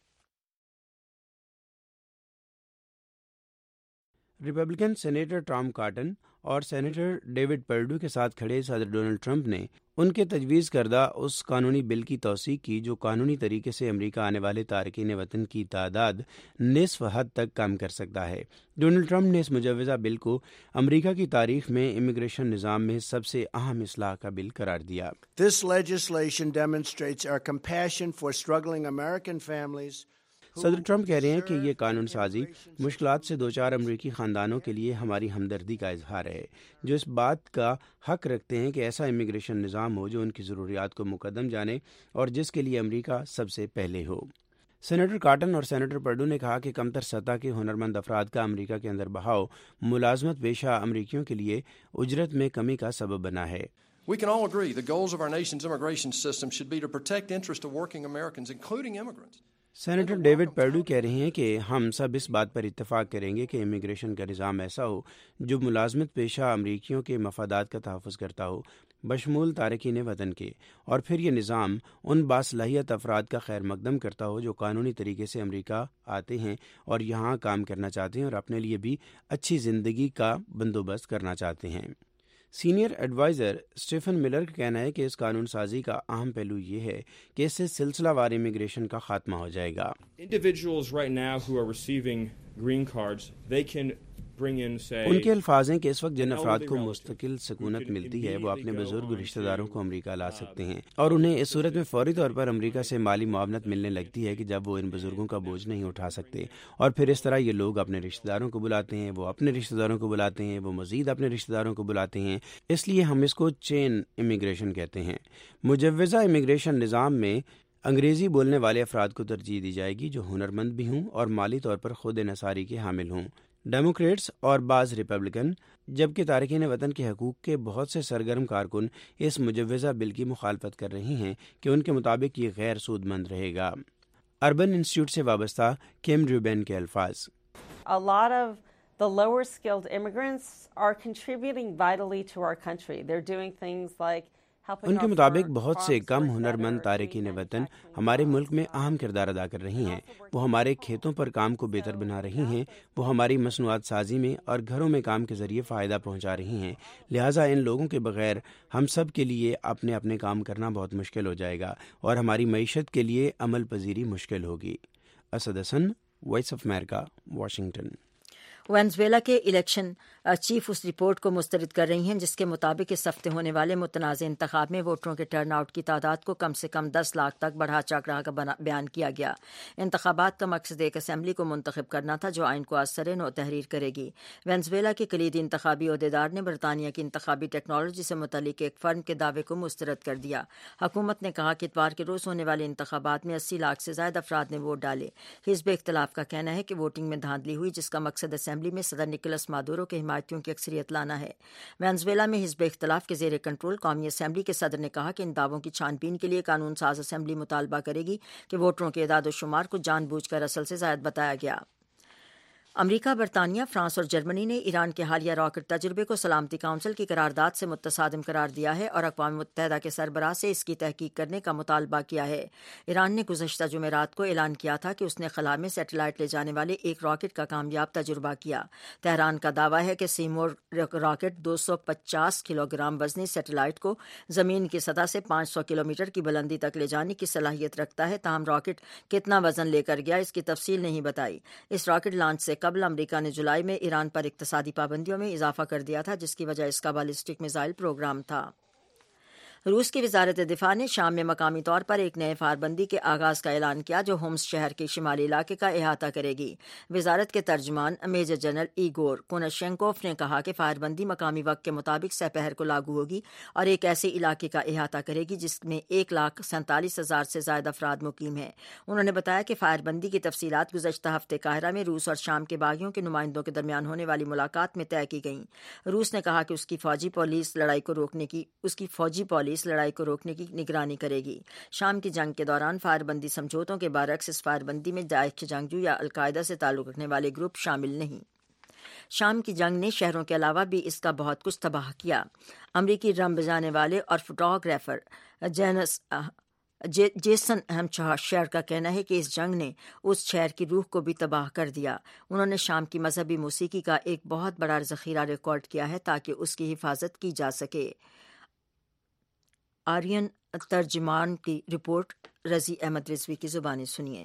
I: Republican senator Tom Cotton اور سینیٹر ڈیوڈ پرڈو کے ساتھ کھڑے صدر ڈونلڈ ٹرمپ نے ان کے تجویز کردہ اس قانونی بل کی توثیق کی جو قانونی طریقے سے امریکہ آنے والے تارکین وطن کی تعداد نصف حد تک کم کر سکتا ہے۔ ڈونلڈ ٹرمپ نے اس مجوزہ بل کو امریکہ کی تاریخ میں امیگریشن نظام میں سب سے اہم اصلاح کا بل قرار دیا۔
J: This legislation demonstrates our compassion for struggling American families.
I: صدر ٹرمپ کہہ رہے ہیں کہ یہ قانون سازی مشکلات سے دوچار امریکی خاندانوں کے لیے ہماری ہمدردی کا اظہار ہے، جو اس بات کا حق رکھتے ہیں کہ ایسا امیگریشن نظام ہو جو ان کی ضروریات کو مقدم جانے اور جس کے لیے امریکہ سب سے پہلے ہو۔ سینیٹر کاٹن اور سینیٹر پرڈو نے کہا کہ کمتر سطح کے ہنرمند افراد کا امریکہ کے اندر بہاؤ ملازمت پیشہ امریکیوں کے لیے اجرت میں کمی کا سبب بنا ہے۔
K: We can all agree the goals of our nation's immigration system should be to protect the interests of working Americans, including immigrants.
I: Senator David Perdue کہہ رہے ہیں کہ ہم سب اس بات پر اتفاق کریں گے کہ امیگریشن کا نظام ایسا ہو جو ملازمت پیشہ امریکیوں کے مفادات کا تحفظ کرتا ہو بشمول تارکین وطن کے، اور پھر یہ نظام ان باصلاحیت افراد کا خیر مقدم کرتا ہو جو قانونی طریقے سے امریکہ آتے ہیں اور یہاں کام کرنا چاہتے ہیں اور اپنے لیے بھی اچھی زندگی کا بندوبست کرنا چاہتے ہیں۔ سینئر ایڈوائزر اسٹیفن ملر کا کہنا ہے کہ اس قانون سازی کا اہم پہلو یہ ہے کہ اس سے سلسلہ وار امیگریشن کا خاتمہ ہو جائے گا۔
L: Individuals right now who are receiving green cards, they can bring in, say,
I: ان کے الفاظ ہیں کہ اس وقت جن افراد کو مستقل سکونت ملتی ہے وہ اپنے بزرگ رشتہ داروں کو امریکہ لا سکتے ہیں، اور انہیں اس صورت میں فوری طور پر امریکہ سے مالی معاونت ملنے لگتی ہے کہ جب وہ ان بزرگوں کا بوجھ نہیں اٹھا سکتے، اور پھر اس طرح یہ لوگ اپنے رشتہ داروں کو بلاتے ہیں، وہ اپنے رشتہ داروں کو بلاتے ہیں، وہ مزید اپنے رشتہ داروں کو بلاتے ہیں، اس لیے ہم اس کو چین امیگریشن کہتے ہیں۔ مجوزہ امیگریشن نظام میں انگریزی بولنے والے افراد کو ترجیح دی جائے گی جو ہنرمند بھی ہوں اور مالی طور پر خود انحصاری کے حامل ہوں۔ ڈیموکریٹس اور بعض ریپبلکن جبکہ تارکین وطن کے حقوق کے بہت سے سرگرم کارکن اس مجوزہ بل کی مخالفت کر رہی ہیں کہ ان کے مطابق یہ غیر سود مند رہے گا۔ اربن انسٹیٹیوٹ سے وابستہ کیم ریوبین کے الفاظ۔
M: A lot of the lower skilled immigrants are contributing vitally to our country. They're doing things like
I: ان کے مطابق بہت سے کم ہنرمند تارکین وطن ہمارے ملک میں اہم کردار ادا کر رہی ہیں، وہ ہمارے کھیتوں پر کام کو بہتر بنا رہی ہیں، وہ ہماری مصنوعات سازی میں اور گھروں میں کام کے ذریعے فائدہ پہنچا رہی ہیں، لہٰذا ان لوگوں کے بغیر ہم سب کے لیے اپنے اپنے کام کرنا بہت مشکل ہو جائے گا اور ہماری معیشت کے لیے عمل پذیری مشکل ہوگی۔ Asad Hassan, voice of America, Washington.
A: Venezuela کے الیکشن چیف اس رپورٹ کو مسترد کر رہی ہیں جس کے مطابق اس ہفتے ہونے والے متنازع انتخاب میں ووٹروں کے ٹرن آؤٹ کی تعداد کو کم سے کم دس لاکھ تک بڑھا چڑھا کر بیان کیا گیا۔ انتخابات کا مقصد ایک اسمبلی کو منتخب کرنا تھا جو آئین کو از سر نو تحریر کرے گی۔ وینزویلا کے کلیدی انتخابی عہدیدار نے برطانیہ کی انتخابی ٹیکنالوجی سے متعلق ایک فرم کے دعوے کو مسترد کر دیا۔ حکومت نے کہا کہ اتوار کے روز ہونے والے انتخابات میں اسی لاکھ سے زائد افراد نے ووٹ ڈالے۔ حزب اختلاف کا کہنا ہے کہ ووٹنگ میں دھاندلی ہوئی جس کا مقصد اسمبلی میں صدر نکولس مادورو کے حمایتیوں کی اکثریت لانا ہے۔ وینزویلا میں حزب اختلاف کے زیر کنٹرول قومی اسمبلی کے صدر نے کہا کہ ان دعووں کی چھان بین کے لیے قانون ساز اسمبلی مطالبہ کرے گی کہ ووٹروں کے اعداد و شمار کو جان بوجھ کر اصل سے زائد بتایا گیا۔ امریکہ، برطانیہ، فرانس اور جرمنی نے ایران کے حالیہ راکٹ تجربے کو سلامتی کونسل کی قرارداد سے متصادم قرار دیا ہے اور اقوام متحدہ کے سربراہ سے اس کی تحقیق کرنے کا مطالبہ کیا ہے۔ ایران نے گزشتہ جمعرات کو اعلان کیا تھا کہ اس نے خلا میں سیٹلائٹ لے جانے والے ایک راکٹ کا کامیاب تجربہ کیا۔ تہران کا دعویٰ ہے کہ سیمور راکٹ دو سو پچاس کلو گرام وزنی سیٹلائٹ کو زمین کی سطح سے پانچ سو کلومیٹر کی بلندی تک لے جانے کی صلاحیت رکھتا ہے، تاہم راکٹ کتنا وزن لے کر گیا اس کی تفصیل نہیں بتائی۔ اس راکٹ لانچ سے قبل امریکہ نے جولائی میں ایران پر اقتصادی پابندیوں میں اضافہ کر دیا تھا جس کی وجہ اس کا بالسٹک میزائل پروگرام تھا۔ روس کی وزارت دفاع نے شام میں مقامی طور پر ایک نئے فائربندی کے آغاز کا اعلان کیا جو ہومس شہر کے شمالی علاقے کا احاطہ کرے گی۔ وزارت کے ترجمان میجر جنرل ایگور کوناشینکوف نے کہا کہ فائربندی مقامی وقت کے مطابق سپہر کو لاگو ہوگی اور ایک ایسے علاقے کا احاطہ کرے گی جس میں ایک لاکھ سینتالیس ہزار سے زائد افراد مقیم ہیں۔ انہوں نے بتایا کہ فائربندی کی تفصیلات گزشتہ ہفتے قاہرہ میں روس اور شام کے باغیوں کے نمائندوں کے درمیان ہونے والی ملاقات میں طے کی گئیں۔ روس نے کہا کہ اس کی فوجی پولیس لڑائی کو روکنے کی اس کی فوجی پولیس لڑائی کو روکنے کی نگرانی کرے گی۔ شام کی جنگ کے دوران فائر بندی سمجھوتوں کے برعکس اس فائر بندی میں داعش کے جنگجو یا القاعدہ سے تعلق رکھنے والے گروپ شامل نہیں۔ شام کی جنگ نے شہروں کے علاوہ بھی اس کا بہت کچھ تباہ کیا۔ امریکی ڈرم بجانے والے اور فوٹوگرافر جینس جیسن ہمچہا شہر کا کہنا ہے کہ اس جنگ نے اس شہر کی روح کو بھی تباہ کر دیا۔ انہوں نے شام کی مذہبی موسیقی کا ایک بہت بڑا ذخیرہ ریکارڈ کیا ہے تاکہ اس کی حفاظت کی جا سکے۔ آرین ترجمان کی رپورٹ، رضی احمد رضوی کی زبانی سنیے۔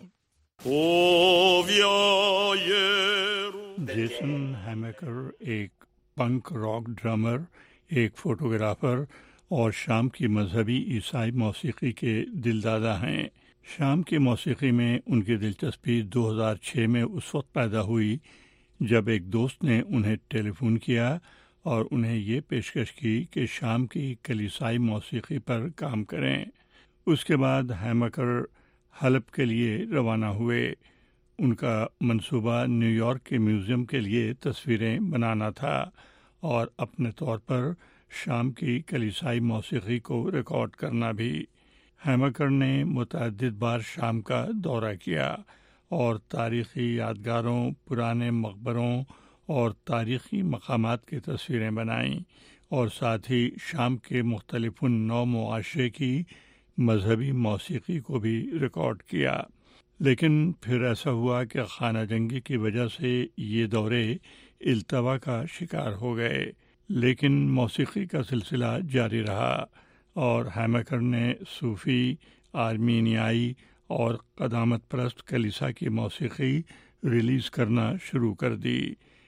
N: جیسن ہیمیکر ایک پنک راک ڈرامر، ایک فوٹوگرافر اور شام کی مذہبی عیسائی موسیقی کے دلدادہ ہیں۔ شام کی موسیقی میں ان کی دلچسپی دو ہزار چھ میں اس وقت پیدا ہوئی جب ایک دوست نے انہیں ٹیلی فون کیا اور انہیں یہ پیشکش کی کہ شام کی کلیسائی موسیقی پر کام کریں۔ اس کے بعد ہیمکر حلب کے لیے روانہ ہوئے۔ ان کا منصوبہ نیو یارک کے میوزیم کے لیے تصویریں بنانا تھا اور اپنے طور پر شام کی کلیسائی موسیقی کو ریکارڈ کرنا بھی۔ ہیمکر نے متعدد بار شام کا دورہ کیا اور تاریخی یادگاروں، پرانے مقبروں اور تاریخی مقامات کی تصویریں بنائیں اور ساتھ ہی شام کے مختلف نو معاشرے کی مذہبی موسیقی کو بھی ریکارڈ کیا۔ لیکن پھر ایسا ہوا کہ خانہ جنگی کی وجہ سے یہ دورے التوا کا شکار ہو گئے، لیکن موسیقی کا سلسلہ جاری رہا اور ہیمکر نے صوفی، آرمینیائی اور قدامت پرست کلیسا کی موسیقی ریلیز کرنا شروع کر دی۔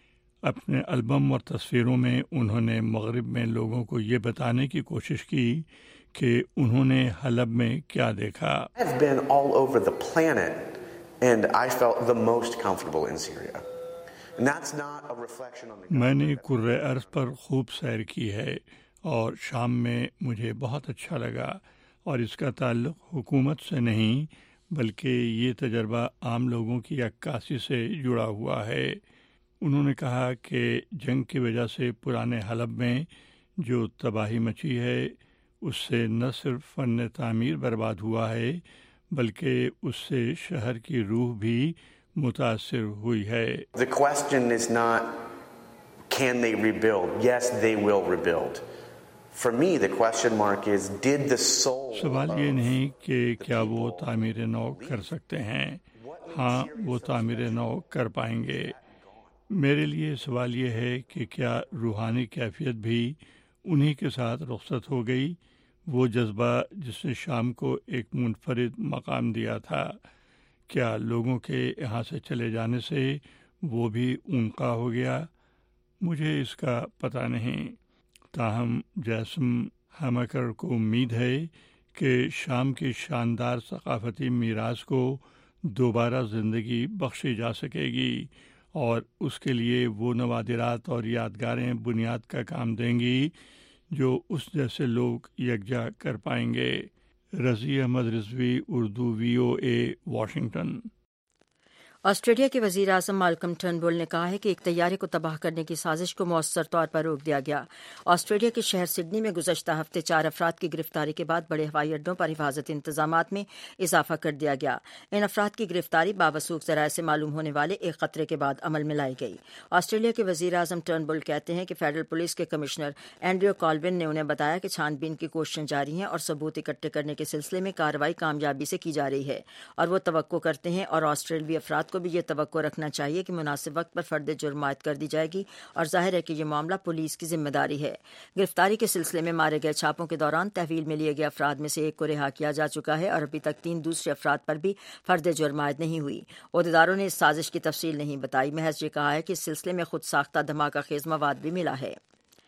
N: اپنے البم اور تصویروں میں انہوں نے مغرب میں لوگوں کو یہ بتانے کی کوشش کی کہ انہوں نے حلب میں کیا دیکھا۔
O: I've been all over the planet and I felt the most comfortable in Syria. And that's not a reflection on the
N: میں نے کرۂ ارض پر خوب سیر کی ہے اور شام میں مجھے بہت اچھا لگا، اور اس کا تعلق حکومت سے نہیں بلکہ یہ تجربہ عام لوگوں کی عکاسی سے جڑا ہوا ہے۔ انہوں نے کہا کہ جنگ کی وجہ سے پرانے حلب میں جو تباہی مچی ہے اس سے نہ صرف فن تعمیر برباد ہوا ہے بلکہ اس سے شہر کی روح بھی متاثر ہوئی ہے۔
O: The question is not can they rebuild? Yes, they will rebuild. For me, the question mark is did the soul
N: سوال یہ نہیں کہ کیا وہ تعمیر نو کر سکتے ہیں، ہاں وہ تعمیر نو کر پائیں گے۔ میرے لیے سوال یہ ہے کہ کیا روحانی کیفیت بھی انہی کے ساتھ رخصت ہو گئی، وہ جذبہ جس نے شام کو ایک منفرد مقام دیا تھا، کیا لوگوں کے یہاں سے چلے جانے سے وہ بھی اونقا ہو گیا؟ مجھے اس کا پتہ نہیں، تاہم جیسم ہیمکر کو امید ہے کہ شام کی شاندار ثقافتی میراث کو دوبارہ زندگی بخشی جا سکے گی اور اس کے لیے وہ نوادرات اور یادگاریں بنیاد کا کام دیں گی جو اس جیسے لوگ یکجا کر پائیں گے۔ Razi Ahmed Rizvi, Urdu V O A, Washington.
A: Australia کے وزیر اعظم مالکم ٹرنبل نے کہا ہے کہ ایک طیارے کو تباہ کرنے کی سازش کو مؤثر طور پر روک دیا گیا۔ آسٹریلیا کے شہر سڈنی میں گزشتہ ہفتے چار افراد کی گرفتاری کے بعد بڑے ہوائی اڈوں پر حفاظتی انتظامات میں اضافہ کر دیا گیا۔ ان افراد کی گرفتاری باوثوق ذرائع سے معلوم ہونے والے ایک خطرے کے بعد عمل میں لائی گئی۔ آسٹریلیا کے وزیر اعظم ٹرنبل کہتے ہیں کہ فیڈرل پولیس کے کمشنر اینڈریو کالون نے انہیں بتایا کہ چھان بین کی کوششیں جاری ہیں اور ثبوت اکٹھے کرنے کے سلسلے میں کارروائی کامیابی سے کی جا رہی ہے، اور وہ توقع کرتے ہیں اور آسٹریلوی افراد کو بھی یہ توقع رکھنا چاہیے کہ مناسب وقت پر فرد جرم عائد کر دی جائے گی، اور ظاہر ہے کہ یہ معاملہ پولیس کی ذمہ داری ہے۔ گرفتاری کے سلسلے میں مارے گئے چھاپوں کے دوران تحویل میں لیے گئے افراد میں سے ایک کو رہا کیا جا چکا ہے اور ابھی تک تین دوسرے افراد پر بھی فرد جرم عائد نہیں ہوئی۔ عہدیداروں نے اس سازش کی تفصیل نہیں بتائی، محض یہ کہا ہے کہ اس سلسلے میں خود ساختہ دھماکہ خیز مواد بھی ملا ہے۔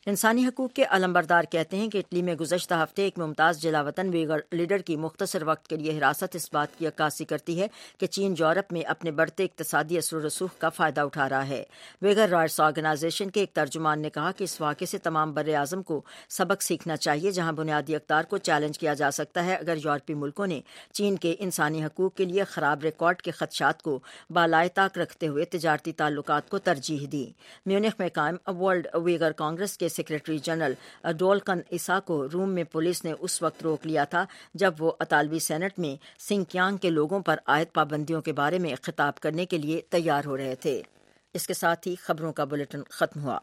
A: انسانی حقوق کے علمبردار کہتے ہیں کہ اٹلی میں گزشتہ ہفتے ایک ممتاز جلاوطن ویگر لیڈر کی مختصر وقت کے لیے حراست اس بات کی عکاسی کرتی ہے کہ چین یورپ میں اپنے بڑھتے اقتصادی اثر و رسوخ کا فائدہ اٹھا رہا ہے۔ ویگر رائٹس آرگنائزیشن کے ایک ترجمان نے کہا کہ اس واقعے سے تمام بر اعظم کو سبق سیکھنا چاہیے، جہاں بنیادی اقدار کو چیلنج کیا جا سکتا ہے اگر یورپی ملکوں نے چین کے انسانی حقوق کے لیے خراب ریکارڈ کے خدشات کو بالائے طاق رکھتے ہوئے تجارتی تعلقات کو ترجیح دی۔ میونخ میں قائم ورلڈ ویگر کانگریس کے سیکریٹری جنرل ڈولکن عیسیٰ کو روم میں پولیس نے اس وقت روک لیا تھا جب وہ اطالوی سینٹ میں سنکیانگ کے لوگوں پر عائد پابندیوں کے بارے میں خطاب کرنے کے لیے تیار ہو رہے تھے۔ اس کے ساتھ ہی خبروں کا بلیٹن ختم ہوا۔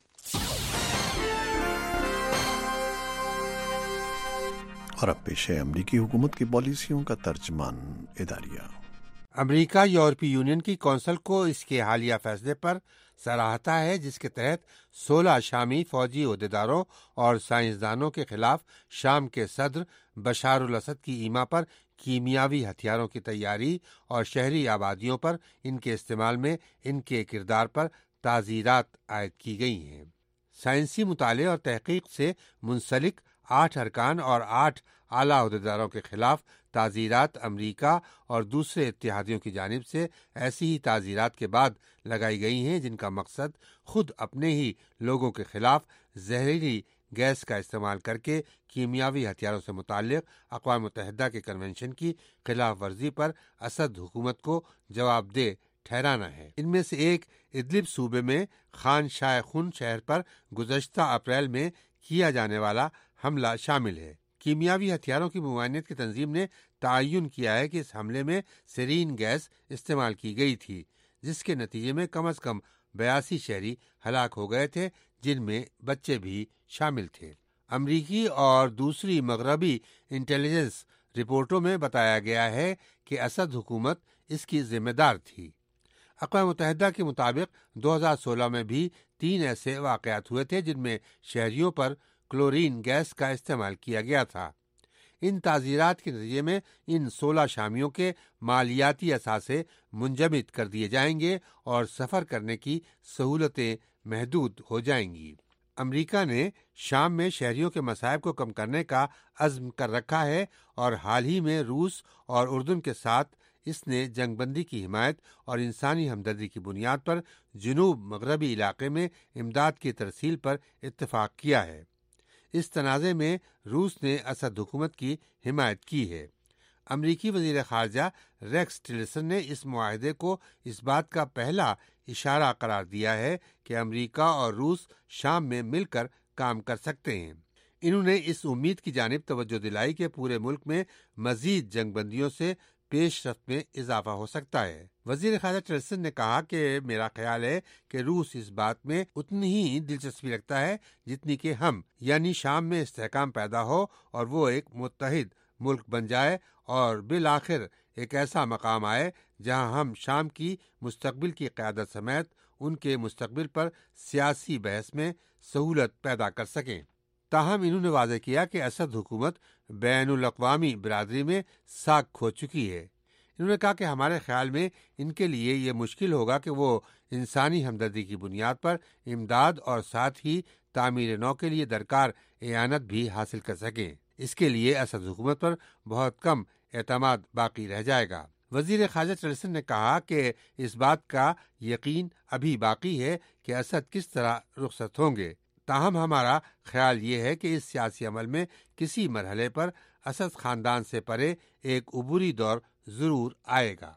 P: اور اب پیش ہے امریکی حکومت کی پالیسیوں کا ترجمان اداریہ۔
Q: امریکہ یورپی یونین کی کونسل کو اس کے حالیہ فیصلے پر سراہتا ہے جس کے تحت سولہ شامی فوجی عہدیداروں اور سائنسدانوں کے خلاف شام کے صدر بشار الاسد کی ایما پر کیمیاوی ہتھیاروں کی تیاری اور شہری آبادیوں پر ان کے استعمال میں ان کے کردار پر تعزیرات عائد کی گئی ہیں۔ سائنسی مطالعے اور تحقیق سے منسلک آٹھ ارکان اور آٹھ اعلیٰ عہدیداروں کے خلاف تعزیرات امریکہ اور دوسرے اتحادیوں کی جانب سے ایسی ہی تعزیرات کے بعد لگائی گئی ہیں جن کا مقصد خود اپنے ہی لوگوں کے خلاف زہریلی گیس کا استعمال کر کے کیمیاوی ہتھیاروں سے متعلق اقوام متحدہ کے کنونشن کی خلاف ورزی پر اسد حکومت کو جواب دہ ٹھہرانا ہے۔ ان میں سے ایک ادلب صوبے میں خان شائخون شہر پر گزشتہ اپریل میں کیا جانے والا حملہ شامل ہے۔ کیمیاوی ہتھیاروں کی ممانعت کی تنظیم نے تعین کیا ہے کہ اس حملے میں سیرین گیس استعمال کی گئی تھی، جس کے نتیجے میں کم از کم بیاسی شہری ہلاک ہو گئے تھے، جن میں بچے بھی شامل تھے۔ امریکی اور دوسری مغربی انٹیلیجنس رپورٹوں میں بتایا گیا ہے کہ اسد حکومت اس کی ذمہ دار تھی۔ اقوام متحدہ کے مطابق دو ہزار سولہ میں بھی تین ایسے واقعات ہوئے تھے جن میں شہریوں پر کلورین گیس کا استعمال کیا گیا تھا۔ ان تعزیرات کے نتیجے میں ان سولہ شامیوں کے مالیاتی اثاثے منجمد کر دیے جائیں گے اور سفر کرنے کی سہولتیں محدود ہو جائیں گی۔ امریکہ نے شام میں شہریوں کے مصائب کو کم کرنے کا عزم کر رکھا ہے اور حال ہی میں روس اور اردن کے ساتھ اس نے جنگ بندی کی حمایت اور انسانی ہمدردی کی بنیاد پر جنوب مغربی علاقے میں امداد کی ترسیل پر اتفاق کیا ہے۔ اس تنازع میں روس نے اسد حکومت کی حمایت کی ہے۔ امریکی وزیر خارجہ ریکس ٹیلرسن نے اس معاہدے کو اس بات کا پہلا اشارہ قرار دیا ہے کہ امریکہ اور روس شام میں مل کر کام کر سکتے ہیں۔ انہوں نے اس امید کی جانب توجہ دلائی کہ پورے ملک میں مزید جنگ بندیوں سے پیش رفت میں اضافہ ہو سکتا ہے۔ وزیر خارجہ ٹیلرسن نے کہا کہ میرا خیال ہے کہ روس اس بات میں اتنی ہی دلچسپی رکھتا ہے جتنی کہ ہم، یعنی شام میں استحکام پیدا ہو اور وہ ایک متحد ملک بن جائے اور بالآخر ایک ایسا مقام آئے جہاں ہم شام کی مستقبل کی قیادت سمیت ان کے مستقبل پر سیاسی بحث میں سہولت پیدا کر سکیں۔ تاہم انہوں نے واضح کیا کہ اسد حکومت بین الاقوامی برادری میں ساکھ کھو چکی ہے۔ انہوں نے کہا کہ ہمارے خیال میں ان کے لیے یہ مشکل ہوگا کہ وہ انسانی ہمدردی کی بنیاد پر امداد اور ساتھ ہی تعمیر نو کے لیے درکار اعانت بھی حاصل کر سکیں۔ اس کے لیے اسد حکومت پر بہت کم اعتماد باقی رہ جائے گا۔ وزیر خارجہ ٹیلرسن نے کہا کہ اس بات کا یقین ابھی باقی ہے کہ اسد کس طرح رخصت ہوں گے، تاہم ہمارا خیال یہ ہے کہ اس سیاسی عمل میں کسی مرحلے پر اسد خاندان سے پرے ایک عبوری دور ضرور آئے گا۔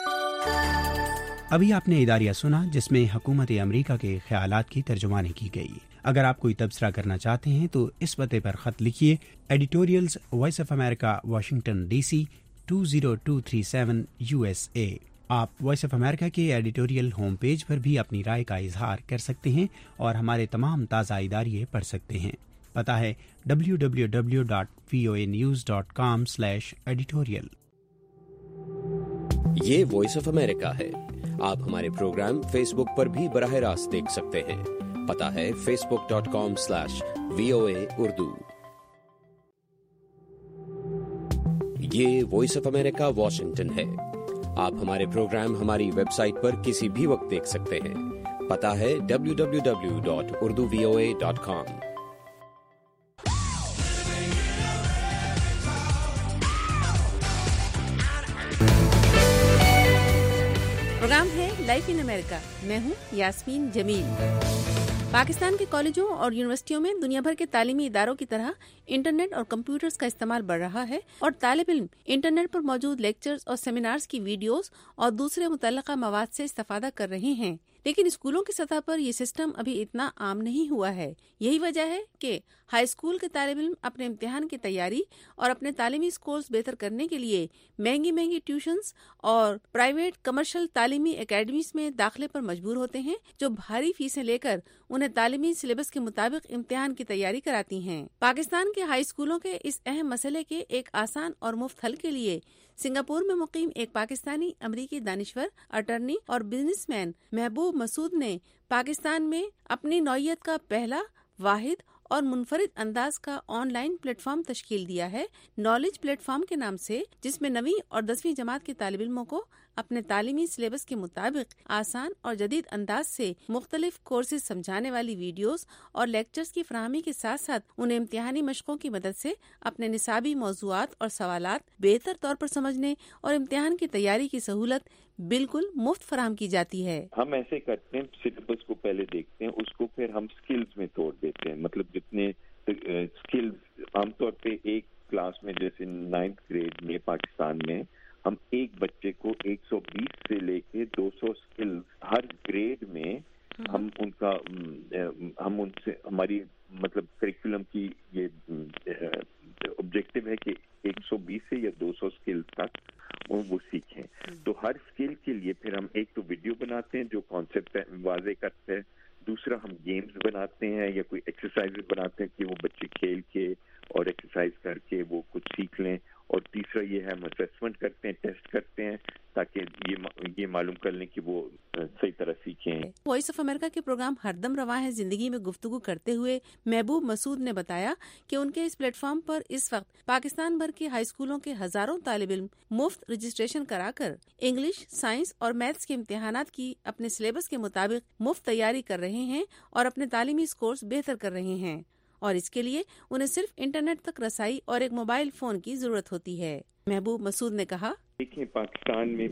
I: ابھی آپ نے اداریہ سنا جس میں حکومت امریکہ کے خیالات کی ترجمانی کی گئی۔ اگر آپ کوئی تبصرہ کرنا چاہتے ہیں تو اس پتے پر خط لکھیے، editorials voice of America Washington D C two zero two three seven U S A. آپ وائس آف امریکہ کے ایڈیٹوریل ہوم پیج پر بھی اپنی رائے کا اظہار کر سکتے ہیں اور ہمارے تمام تازہ اداریے پڑھ سکتے ہیں۔ پتہ ہے W W W dot V O A news dot com slash editorial.
R: یہ وائس آف امریکہ ہے۔ آپ ہمارے پروگرام فیس بک پر بھی براہ راست دیکھ سکتے ہیں۔ پتہ ہے Facebook dot com slash V O A Urdu. یہ وائس آف امریکہ واشنگٹن ہے۔ آپ ہمارے پروگرام ہماری ویب سائٹ پر کسی بھی وقت دیکھ سکتے ہیں۔ पता है W W W dot Urdu V O A dot com.
T: Programme है लाइफ इन अमेरिका। मैं हूं यास्मीन जमील। पाकिस्तान के कॉलेजों और यूनिवर्सिटियों में दुनिया भर के तालीमी इदारों की तरह इंटरनेट और कंप्यूटर्स का इस्तेमाल बढ़ रहा है और तालिब इल्म इंटरनेट पर मौजूद लेक्चर्स और सेमिनार्स की वीडियोस और दूसरे मुतल्लका मवाद से इस्तेफादा कर रहे हैं। लेकिन स्कूलों की सतह पर यह सिस्टम अभी इतना आम नहीं हुआ है। यही वजह है कि हाई स्कूल के तालिब इल्म अपने इम्तिहान की तैयारी और अपने तालीमी स्कोर्स बेहतर करने के लिए महंगी महंगी ट्यूशन्स और प्राइवेट कमर्शियल तालीमी एकेडमीज में दाखिले पर मजबूर होते हैं, जो भारी फीसें लेकर उन्हें तालीमी सिलेबस के मुताबिक इम्तिहान की तैयारी कराती हैं। पाकिस्तान के हाई स्कूलों के इस अहम मसले के एक आसान और मुफ्त हल के लिए सिंगापुर में मुकीम एक पाकिस्तानी अमरीकी दानिश्वर, अटर्नी और बिजनेसमैन महबूब मसूद ने पाकिस्तान में अपनी नौइयत का पहला, वाहिद और मुनफरिद अंदाज का ऑनलाइन प्लेटफॉर्म तश्कील दिया है, नॉलेज प्लेटफॉर्म के नाम से, जिसमें नवीं और दसवीं जमात के तालिब इल्मों को अपने तालीमी सिलेबस के मुताबिक आसान और जदीद अंदाज से मुख्तलिफ कोर्सेज समझाने वाली वीडियोस और लेक्चर्स की फराहमी के साथ साथ उन्हें इम्तिहानी मशकों की मदद से अपने निसाबी मौज़ूआत और सवालात बेहतर तौर पर समझने और इम्तिहान की तैयारी की सहूलत बिल्कुल मुफ्त फराहम की जाती है।
V: हम ऐसे करते हैं, सिलेबस को पहले देखते हैं, उसको फिर हम स्किल्स में तोड़ देते हैं। मतलब जितने स्किल्स आमतौर पे एक क्लास में, जैसे नाइन्थ ग्रेड में पाकिस्तान में, हम एक बच्चे को एक सौ बीस से लेके दो सौ स्किल्स हर ग्रेड में हम उनका हम उनसे हमारी मतलब करिकुलम की ये ऑब्जेक्टिव है कि एक सौ बीस से या दो सौ स्किल्स तक वो वो सीखें। तो हर स्किल के लिए फिर हम एक तो वीडियो बनाते हैं जो कॉन्सेप्ट वाजे करते हैं, दूसरा हम गेम्स बनाते हैं या कोई एक्सरसाइजेस बनाते हैं कि वो बच्चे खेल के और एक्सरसाइज करके वो कुछ सीख लें, और तीसरा ये है हम असेसमेंट करते हैं, टेस्ट करते हैं ताकि ये ये मालूम कर लें कि वो सही तरह सीखें।
T: वॉइस ऑफ अमेरिका के प्रोग्राम हरदम रवा है जिंदगी में गुफ्तगू करते हुए महबूब मसूद ने बताया कि उनके इस प्लेटफॉर्म पर इस वक्त पाकिस्तान भर के हाई स्कूलों के हजारों तालिब इल्म मुफ्त रजिस्ट्रेशन कराकर इंग्लिश, साइंस और मैथ्स के इम्तिहानात की अपने सिलेबस के मुताबिक मुफ्त तैयारी कर रहे हैं और अपने तालीमी स्कोर्स बेहतर कर रहे हैं, और इसके लिए उन्हें सिर्फ इंटरनेट तक रसाई और एक मोबाइल फोन की जरूरत होती है। महबूब मसूद ने कहा,
V: देखिए पाकिस्तान में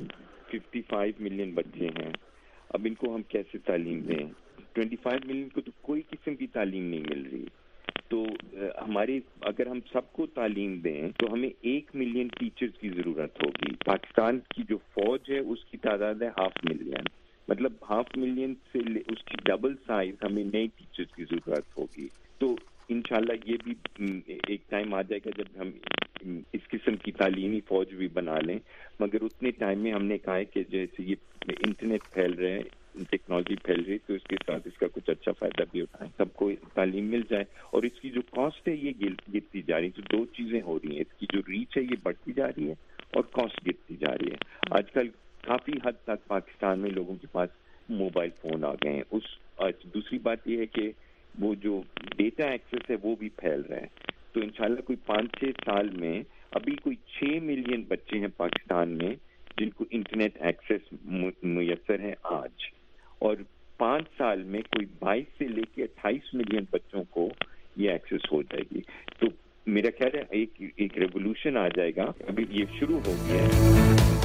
V: पचपन मिलियन बच्चे हैं, अब इनको हम कैसे तालीम दें? पच्चीस मिलियन को तो कोई किस्म की तालीम नहीं मिल रही। तो हमारे अगर हम सबको तालीम दें तो हमें एक मिलियन टीचर्स की जरूरत होगी। पाकिस्तान की जो फौज है उसकी तादाद है हाफ मिलियन, मतलब हाफ मिलियन से उसकी डबल साइज हमें नए टीचर्स की जरूरत होगी। तो इंशाल्लाह ये भी एक टाइम आ जाएगा जब हम इस किस्म की तालीमी फौज भी बना लें, मगर उतने टाइम में हमने कहा है कि जैसे ये इंटरनेट फैल रहे हैं, टेक्नोलॉजी फैल रही है, तो इसके साथ इसका कुछ अच्छा फायदा भी उठाएं, सबको तालीम मिल जाए। और इसकी जो कॉस्ट है ये गिरती जा रही है। तो दो चीजें हो रही हैं, इसकी जो रीच है ये बढ़ती जा रही है और कॉस्ट गिरती जा रही है। आजकल काफी हद तक पाकिस्तान में लोगों के पास मोबाइल फोन आ गए हैं। उस दूसरी बात यह है कि वो जो डेटा एक्सेस है वो भी फैल रहा है। तो इंशाल्लाह कोई पाँच छः साल में अभी कोई छः मिलियन बच्चे हैं पाकिस्तान में जिनको इंटरनेट एक्सेस मुयस्सर है आज, और पाँच साल में कोई बाईस से लेके अट्ठाईस मिलियन बच्चों को ये एक्सेस हो जाएगी। तो मेरा ख्याल है एक एक रेवोल्यूशन आ जाएगा, अभी ये शुरू हो गया है।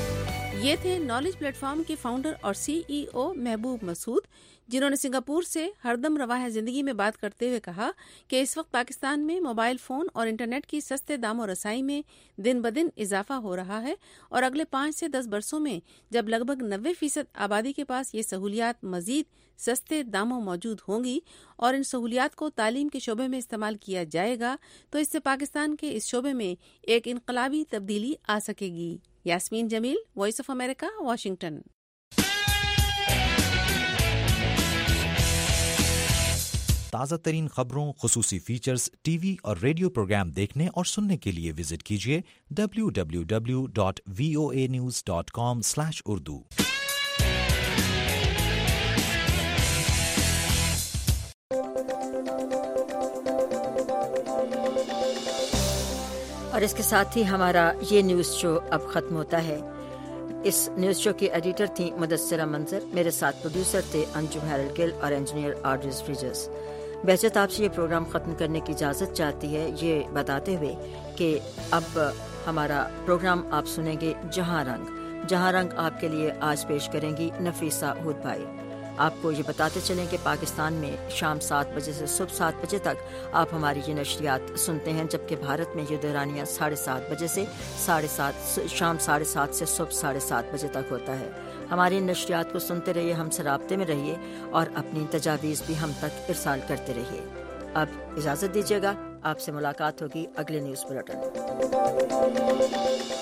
T: ये थे नॉलेज प्लेटफॉर्म के फाउंडर और सीईओ महबूब मसूद, जिन्होंने सिंगापुर से हरदम रवा है जिंदगी में बात करते हुए कहा कि इस वक्त पाकिस्तान में मोबाइल फोन और इंटरनेट की सस्ते दामों रसाई में दिन ब दिन इजाफा हो रहा है, और अगले पाँच से दस बरसों में जब लगभग नब्बे फीसद आबादी के पास ये सहूलियात मजीद सस्ते दामों मौजूद होंगी और इन सहूलियात को तालीम के शोबे में इस्तेमाल किया जाएगा, तो इससे पाकिस्तान के इस शोबे में एक इनकलाबी तब्दीली आ सकेगी। Yasmeen Jameel, voice of America, Washington.
W: ताज़ा तरीन खबरों, खुसूसी फीचर्स, टीवी और रेडियो प्रोग्राम देखने और सुनने के लिए विजिट कीजिए W W W dot V O A news dot com slash Urdu.
A: और इसके साथ ही हमारा ये न्यूज़ शो अब ख़त्म होता है। اس نیوز شو کی ایڈیٹر تھیں مدثرہ منظر، میرے ساتھ پروڈیوسر تھے انجم ہیرل گل اور انجینئر آرڈریز فریجرز۔ بہجت آپ سے یہ پروگرام ختم کرنے کی اجازت چاہتی ہے، یہ بتاتے ہوئے کہ اب ہمارا پروگرام آپ سنیں گے جہاں رنگ۔ جہاں رنگ آپ کے لیے آج پیش کریں گی نفیسہ ہود بھائی۔ آپ کو یہ بتاتے چلیں کہ پاکستان میں شام سات بجے سے صبح سات بجے تک آپ ہماری یہ نشریات سنتے ہیں، جبکہ بھارت میں یہ دورانیہ ساڑھے سات بجے سے ساڑھے سات شام ساڑھے سات سے صبح ساڑھے سات بجے تک ہوتا ہے۔ ہماری نشریات کو سنتے رہیے، ہم سے رابطے میں رہیے اور اپنی تجاویز بھی ہم تک ارسال کرتے رہیے۔ اب اجازت دیجیے گا، آپ سے ملاقات ہوگی اگلے نیوز بلیٹن میں۔